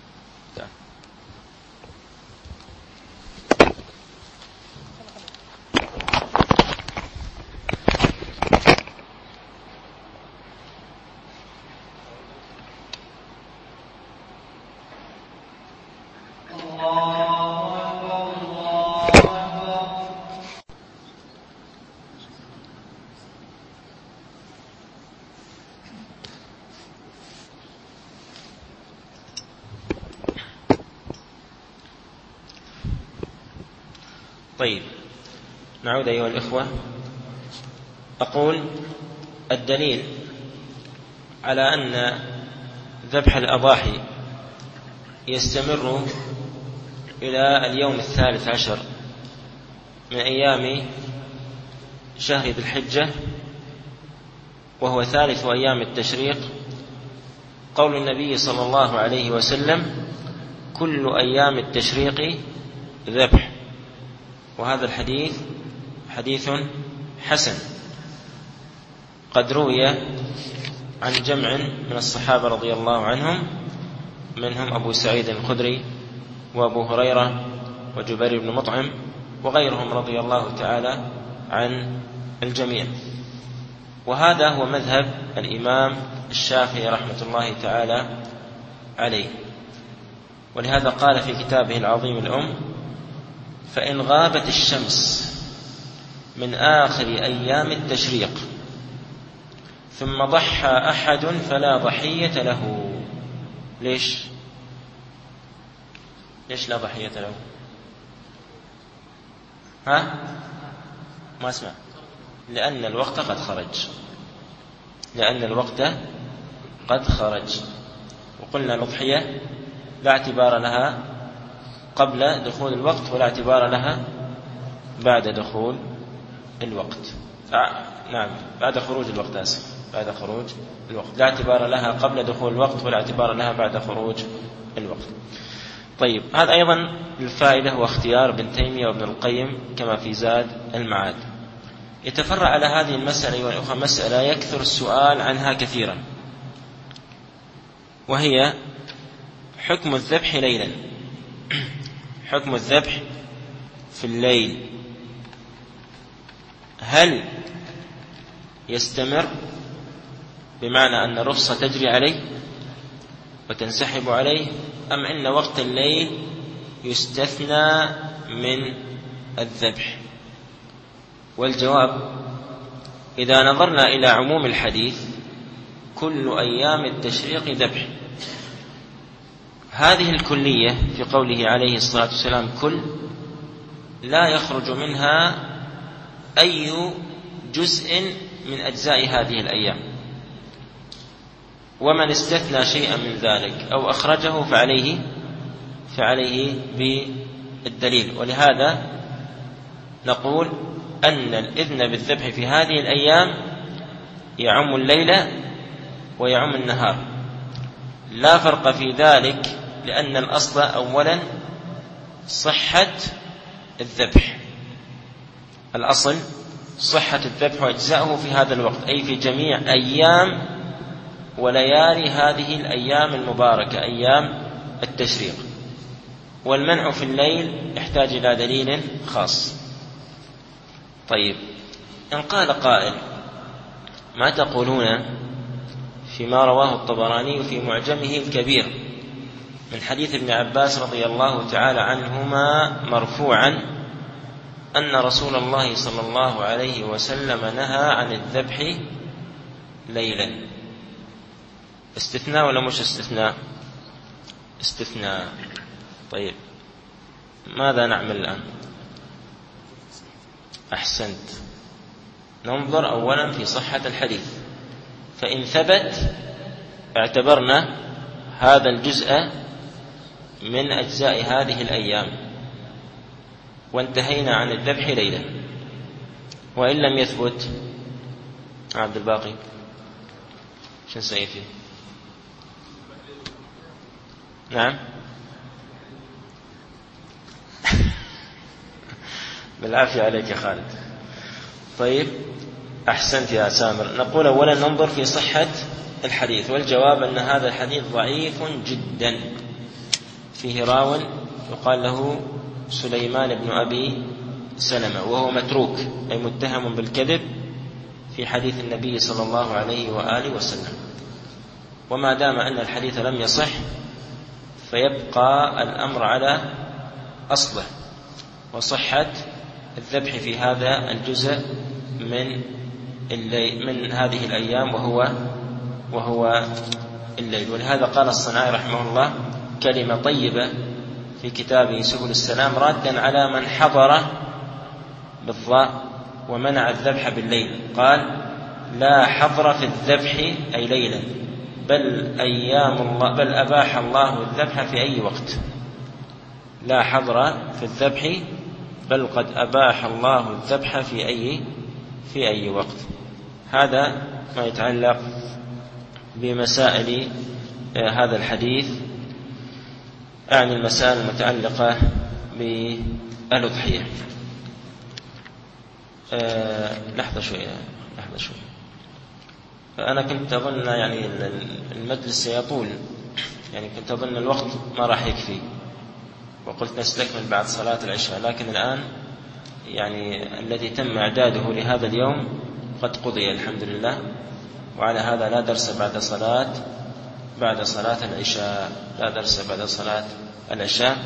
طيب نعود أيها الإخوة. أقول الدليل على أن ذبح الأضاحي يستمر إلى اليوم الثالث عشر من أيام شهر ذي الحجة، وهو ثالث أيام التشريق، قول النبي صلى الله عليه وسلم: كل أيام التشريق ذبح. وهذا الحديث حديث حسن قد روي عن جمع من الصحابة رضي الله عنهم، منهم أبو سعيد الخدري وأبو هريرة وجبير بن مطعم وغيرهم رضي الله تعالى عن الجميع. وهذا هو مذهب الإمام الشافعي رحمة الله تعالى عليه. ولهذا قال في كتابه العظيم الأم: فإن غابت الشمس من آخر أيام التشريق ثم ضحى أحد فلا ضحية له. ليش؟ ليش لا ضحية له؟ ها؟ ما اسمع. لأن الوقت قد خرج، لأن الوقت قد خرج. وقلنا الأضحية لا اعتبار لها قبل دخول الوقت ولا اعتبار لها بعد دخول الوقت. نعم، بعد خروج الوقت، آسف، بعد خروج الوقت. لا اعتبار لها قبل دخول الوقت ولا اعتبار لها بعد خروج الوقت. طيب، هذا أيضا للفائدة واختيار ابن تيمية وابن القيم كما في زاد المعاد. يتفرع على هذه المسألة أيها الأخوة مسألة يكثر السؤال عنها كثيرا، وهي حكم الذبح ليلا. حكم الذبح في الليل، هل يستمر بمعنى أن الرخصة تجري عليه وتنسحب عليه، أم أن وقت الليل يستثنى من الذبح؟ والجواب: إذا نظرنا إلى عموم الحديث كل أيام التشريق ذبح، هذه الكلية في قوله عليه الصلاة والسلام كل، لا يخرج منها أي جزء من أجزاء هذه الأيام، ومن استثنى شيئا من ذلك أو أخرجه فعليه فعليه بالدليل. ولهذا نقول أن الإذن بالذبح في هذه الأيام يعم الليل ويعم النهار، لا فرق في ذلك، لأن الأصل أولا صحة الذبح. الأصل صحة الذبح وإجزاؤه في هذا الوقت، أي في جميع أيام وليالي هذه الأيام المباركة أيام التشريق. والمنع في الليل يحتاج إلى دليل خاص. طيب، إن قال قائل: ما تقولون فيما رواه الطبراني في معجمه الكبير من حديث ابن عباس رضي الله تعالى عنهما مرفوعا أن رسول الله صلى الله عليه وسلم نهى عن الذبح ليلا؟ استثناء ولا مش استثناء؟ استثناء. طيب، ماذا نعمل الآن؟ أحسنت، ننظر أولا في صحة الحديث، فإن ثبت اعتبرنا هذا الجزء من أجزاء هذه الأيام وانتهينا عن الذبح ليلا. وإن لم يثبت، عبد الباقي شو نسوي فيه؟ نعم بالعافية عليك يا خالد. طيب، أحسنت يا سامر. نقول أولا ننظر في صحة الحديث، والجواب أن هذا الحديث ضعيف جدا، فيه راو يقال له سليمان بن أبي سلمة وهو متروك، أي متهم بالكذب في حديث النبي صلى الله عليه وآله وسلم. وما دام أن الحديث لم يصح فيبقى الأمر على أصله وصحة الذبح في هذا الجزء من الليل من هذه الأيام وهو وهو الليل. ولهذا قال الصنعاني رحمه الله كلمة طيبة في كتابه سبل السلام رادا على من حضر بالضاء ومنع الذبح بالليل، قال: لا حظر في الذبح أي ليلا، بل أيام الله بل أباح الله الذبح في أي وقت. لا حظر في الذبح بل قد أباح الله الذبح في أي في أي وقت. هذا ما يتعلق بمسائل هذا الحديث، أعني المسائل المتعلقة بالأضحية. أه لحظة شوية لحظة شوية فأنا كنت أظن يعني المجلس سيطول، يعني كنت أظن الوقت ما راح يكفي، وقلت نستكمل بعد صلاة العشاء، لكن الآن يعني الذي تم إعداده لهذا اليوم قد قضي الحمد لله، وعلى هذا لا درس بعد صلاة بعد صلاة العشاء لا درس بعد صلاة العشاء.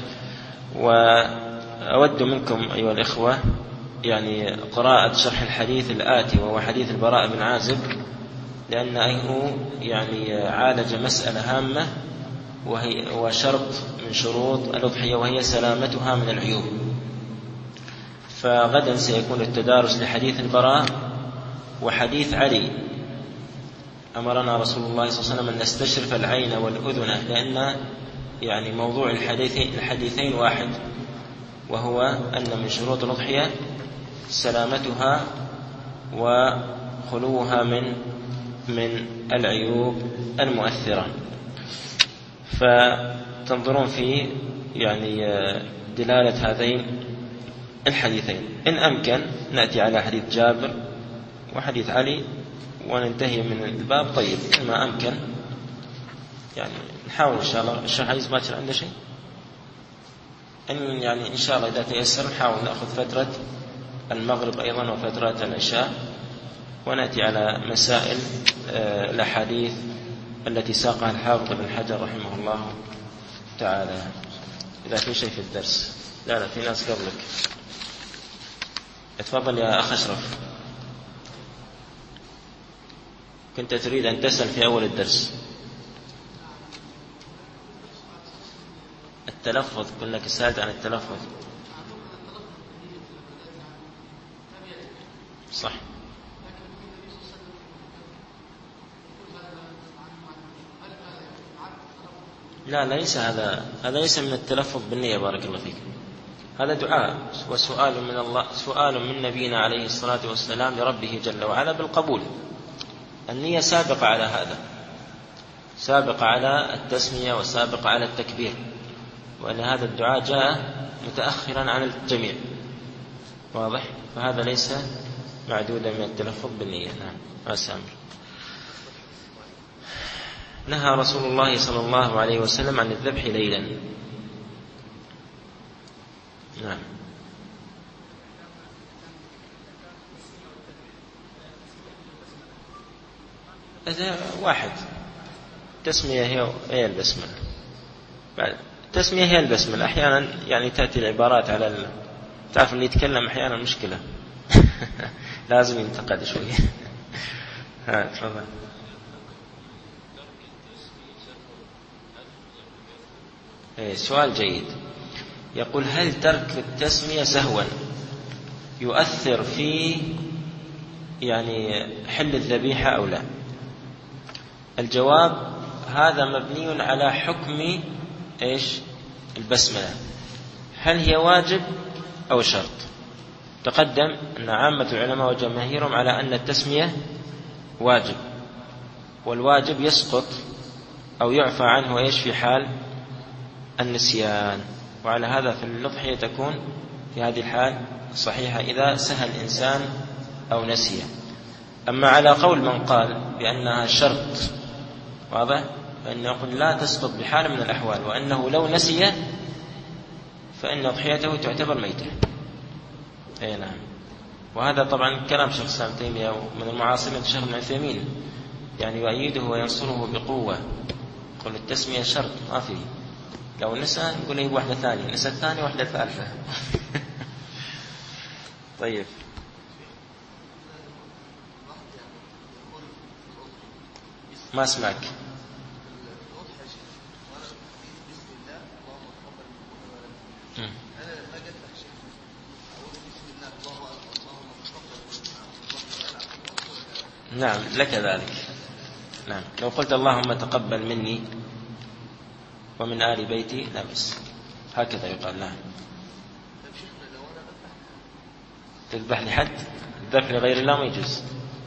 وأود منكم أيها الإخوة يعني قراءة شرح الحديث الآتي وهو حديث البراء بن عازب، لأنه يعني عالج مسألة هامة وهي وشرط من شروط الأضحية وهي سلامتها من العيوب. فغدا سيكون التدارس لحديث البراء وحديث علي أمرنا رسول الله صلى الله عليه وسلم أن نستشرف العين والأذن، لأن يعني موضوع الحديثين, الحديثين واحد، وهو أن من شروط الأضحية سلامتها وخلوها من من العيوب المؤثرة. فتنظرون في يعني دلالة هذين الحديثين. إن أمكن نأتي على حديث جابر وحديث علي وننتهي من الباب. طيب، ما أمكن يعني نحاول إن شاء الله. الشيخ عايز باكر عنده شيء؟ إن يعني إن شاء الله إذا تيسر نحاول نأخذ فترة المغرب أيضا وفترة العشاء، ونأتي على مسائل الأحاديث التي ساقها الحافظ ابن حجر رحمه الله تعالى. إذا في شيء في الدرس. لا لا في ناس قبلك. اتفضل يا أخ أشرف، كنت تريد أن تسأل في أول الدرس. التلفظ، كلك سألت عن التلفظ. صح. لا ليس هذا هذا ليس من التلفظ بالنية، بارك الله فيك. هذا دعاء وسؤال من الله، سؤال من نبينا عليه الصلاة والسلام لربه جل وعلا بالقبول. النية سابقة على هذا، سابقة على التسمية وسابقة على التكبير، وأن هذا الدعاء جاء متأخرا عن الجميع. واضح؟ فهذا ليس معدودة من التلفظ بالنية. نعم. أسامر. نهى رسول الله صلى الله عليه وسلم عن الذبح ليلا. نعم. هذا واحد. التسمية هي هي البسملة. التسمية هي البسملة. أحيانا يعني تأتي العبارات على ال... تعرف اللي يتكلم أحيانا مشكلة. لازم ينتقد شوية. ها تفضل. إيه سؤال جيد. يقول هل ترك التسمية سهوا يؤثر في يعني حل الذبيحة أو لا؟ الجواب هذا مبني على حكم إيش البسملة، هل هي واجب أو شرط؟ تقدم أن عامة العلماء وجماهيرهم على أن التسمية واجب، والواجب يسقط أو يعفى عنه إيش في حال النسيان، وعلى هذا في الأضحية تكون في هذه الحال صحيحة إذا سهى الإنسان أو نسي. أما على قول من قال بأنها شرط واضح فإنه يقول لا تسقط بحال من الأحوال، وأنه لو نسي فإن أضحيته تعتبر ميتة. أي نعم. وهذا طبعا كلام شيخ الإسلام ابن تيمية ومن المعاصرين الشيخ ابن عثيمين يعني يؤيده وينصره بقوة، يقول التسمية شرط ما فيه، لو نسى يقول يجيب واحدة ثانية، نسى الثانية واحدة ثالثة. طيب ما اسمعك. نعم لك ذلك. نعم لو قلت اللهم تقبل مني ومن آل بيتي لا بس، هكذا يقال. نعم. تذبح لحد؟ الذبح لغير الله ما يجوز.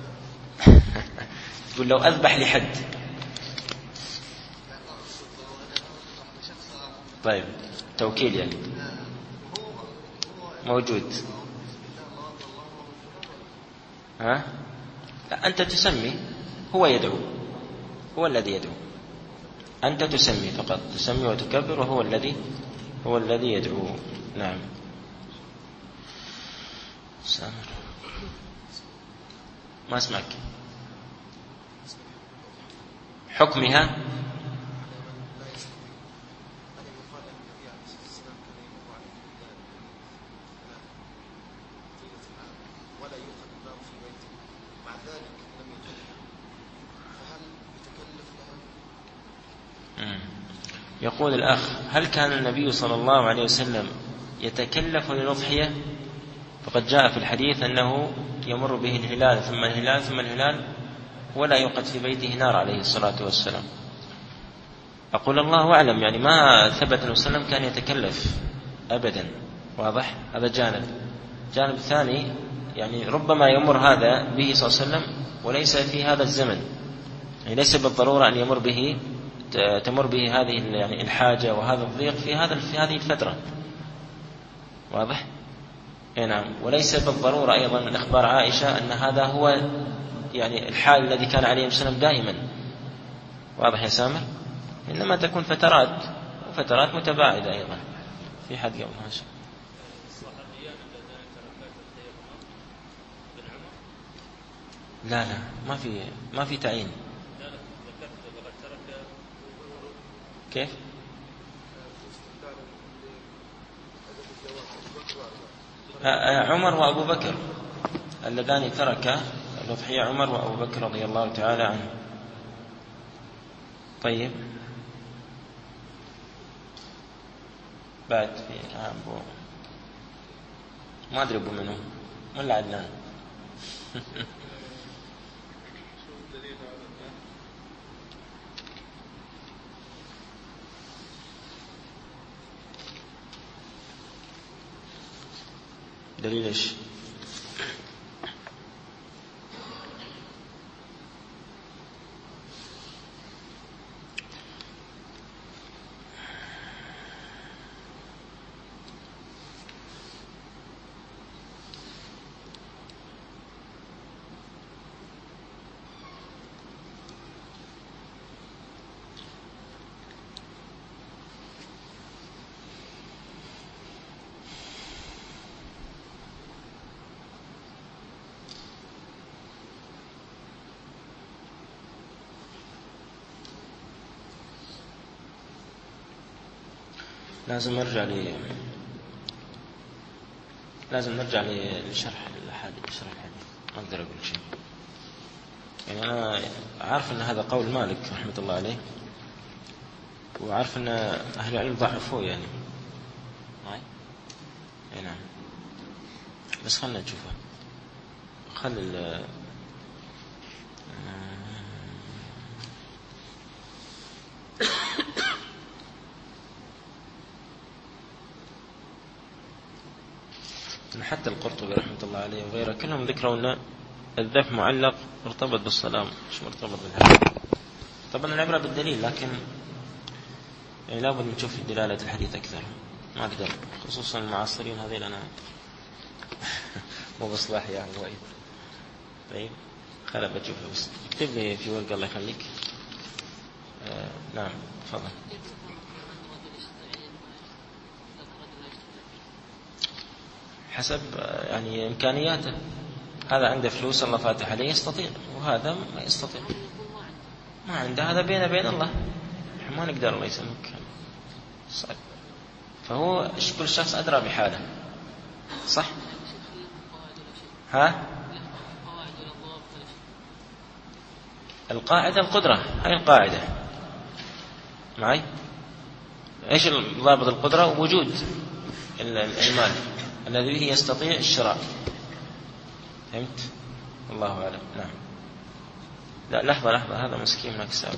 تقول لو أذبح لحد. طيب توكيل يعني موجود. ها؟ لا أنت تسمي، هو يدعو، هو الذي يدعو، أنت تسمي فقط، تسمي وتكبر وهو الذي هو الذي يدعو. نعم. سامر ما اسمعك. حكمها يقول الأخ هل كان النبي صلى الله عليه وسلم يتكلف للأضحية؟ فقد جاء في الحديث أنه يمر به الهلال ثم الهلال ثم الهلال ولا يوقد في بيته نار عليه الصلاة والسلام. أقول الله أعلم، يعني ما ثبت أنه صلى الله عليه وسلم كان يتكلف أبدا. واضح؟ هذا جانب. جانب ثاني يعني ربما يمر هذا به صلى الله عليه وسلم وليس في هذا الزمن، يعني ليس بالضرورة أن يمر به تمر به هذه يعني الحاجة وهذا الضيق في هذا في هذه الفترة. واضح؟ إيه نعم. وليس بالضرورة أيضا من أخبار عائشة أن هذا هو يعني الحال الذي كان عليه وسلم دائما. واضح يا سامر؟ إنما تكون فترات وفترات متباعدة أيضا. في حد قبل هاشم؟ لا لا ما في ما في تعيين. كيف؟ عمر وأبو بكر اللذان ترك الأضحية، عمر وأبو بكر رضي الله تعالى عنه. طيب بعد في أبو ما أدري أبو منه ولا عدنان. دليل ايش؟ لازم نرجع لي لازم نرجع لشرح الحديث شرح الحديث ما أقدر أقول شيء. يعني أنا عارف أن هذا قول مالك رحمة الله عليه، وعارف أن أهل العلم ضعفوه يعني معي. أي نعم، بس خلنا نشوفه. خل ال حتى القرطبي رحمة الله عليه وغيره كلهم ذكروا أن الذبح معلق مرتبط بالصلاة مش مرتبط بالحج. طبعا العبرة بالدليل، لكن يعني لابد نشوف دلالة الحديث أكثر. ما أقدر، خصوصا المعاصرين هذين أنا مو بصلاح يا أبو وائل. طيب خلا بتشوفه، بس اكتب لي في ورقة الله يخليك. آه نعم تفضل. حسب يعني إمكانياته. هذا عنده فلوس الله فاتح عليه يستطيع، وهذا ما يستطيع ما عنده. هذا بينه بين الله، ما نقدر الله يسلمك صعب. فهو كل شخص أدرى بحاله. صح. ها القاعدة القدرة، هاي القاعدة معي. ايش ضابط القدرة؟ وجود المال الذي به يستطيع الشراء. فهمت؟ الله أعلم. نعم. لا لحظة لحظة، هذا مسكين هناك سابق.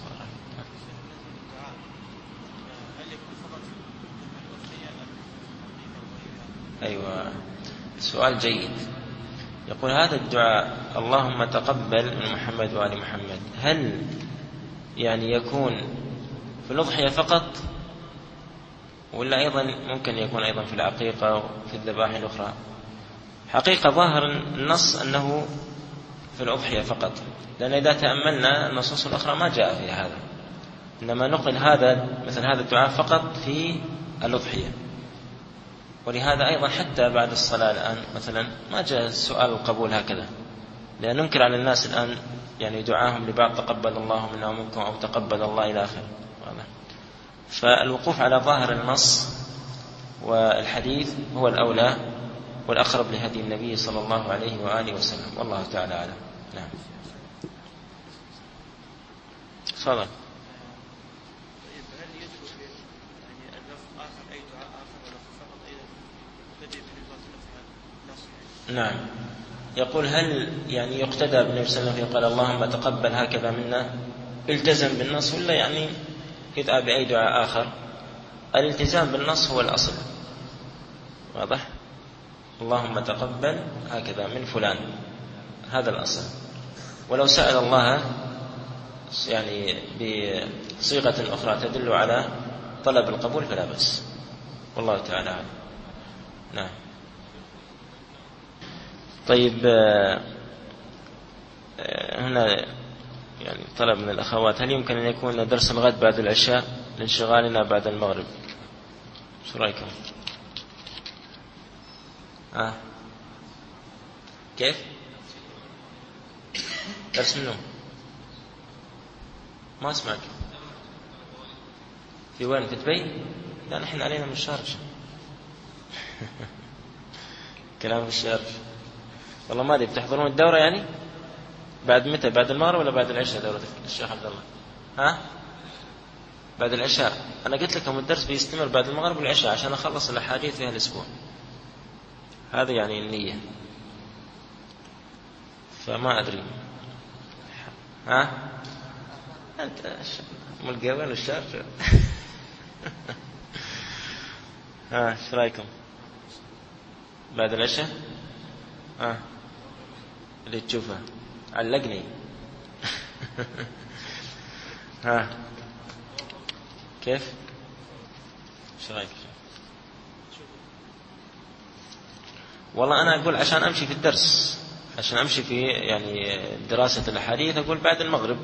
أيوة سؤال جيد. يقول هذا الدعاء اللهم تقبل من محمد وآل محمد، هل يعني يكون في الأضحية فقط، ولا أيضا ممكن يكون أيضا في العقيقة وفي الذبائح الأخرى؟ حقيقة ظاهر النص أنه في الأضحية فقط، لأن إذا تأملنا النصوص الأخرى ما جاء في هذا، إنما نقل هذا مثل هذا الدعاء فقط في الأضحية. ولهذا أيضا حتى بعد الصلاة الآن مثلا ما جاء سؤال القبول هكذا، لأن ننكر على الناس الآن يعني دعاهم لبعض تقبل الله منا ومنكم أو تقبل الله إلى آخره. فالوقوف على ظاهر النص والحديث هو الأولى والأقرب لهدي النبي صلى الله عليه وآله وسلم، والله تعالى أعلم. نعم تفضل. نعم. يقول هل يعني يقتدى بالنبي صلى الله عليه وسلم قال اللهم تقبل هكذا منا، التزم بالنص، ولا يعني يدعى بأي دعاء آخر؟ الالتزام بالنص هو الأصل، واضح؟ اللهم تقبل هكذا من فلان، هذا الأصل. ولو سأل الله يعني بصيغة أخرى تدل على طلب القبول فلا بأس، والله تعالى أعلم. نعم. طيب هنا يعني طلب من الأخوات، هل يمكن أن يكون درس الغد بعد العشاء لانشغالنا بعد المغرب؟ شو رأيكم؟ آه. كيف؟ درس منه؟ ما أسمعك. في وين؟ في دبي؟ لا نحن علينا من الشارجة. كلام في الشارجة. والله ما أدري بتحضرون الدورة يعني؟ بعد متى؟ بعد المغرب ولا بعد العشاء دورة الشيخ عبد الله؟ ها؟ بعد العشاء. أنا قلت لكم الدرس بيستمر بعد المغرب والعشاء عشان أخلص الأحاديث في هالأسبوع. هذا يعني النية. فما أدري. ها؟ أنت ملقى وين الشارجة؟ ها إيش رأيكم؟ بعد العشاء؟ ها؟ اللي تشوفه علقني. ها كيف؟ ايش رايك؟ والله انا اقول عشان امشي في الدرس، عشان امشي في يعني دراسة الاحاديث، اقول بعد المغرب،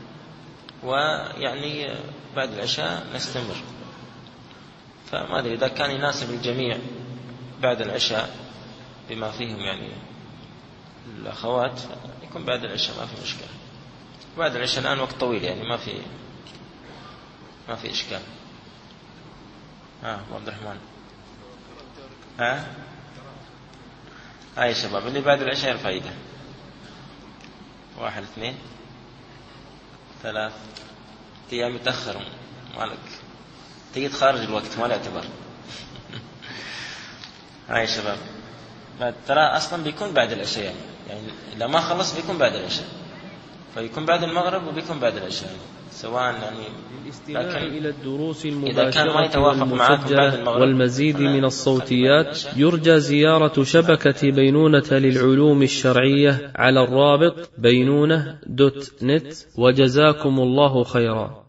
ويعني بعد العشاء نستمر. فما ادري اذا كان يناسب الجميع بعد العشاء بما فيهم يعني الأخوات يكون بعد العشاء ما في مشكلة. بعد العشاء الآن وقت طويل يعني ما في ما في إشكال. ها عبد الرحمن. ها هاي شباب اللي بعد العشاء يرفع ايده. واحد اثنين ثلاث. تيجي متأخر مالك، تيجي خارج الوقت ما له اعتبار. هاي شباب بعد ترى أصلا بيكون بعد العشاء، يعني يعني إذا ما خلص بيكون بعد العشاء، فيكون بعد المغرب وبيكون بعد العشاء سواء يعني. الاستماع إلى الدروس المباشرة والمسجلة والمزيد من الصوتيات يرجى زيارة شبكة بينونة للعلوم الشرعية على الرابط بينونة دوت نت. وجزاكم الله خيرا.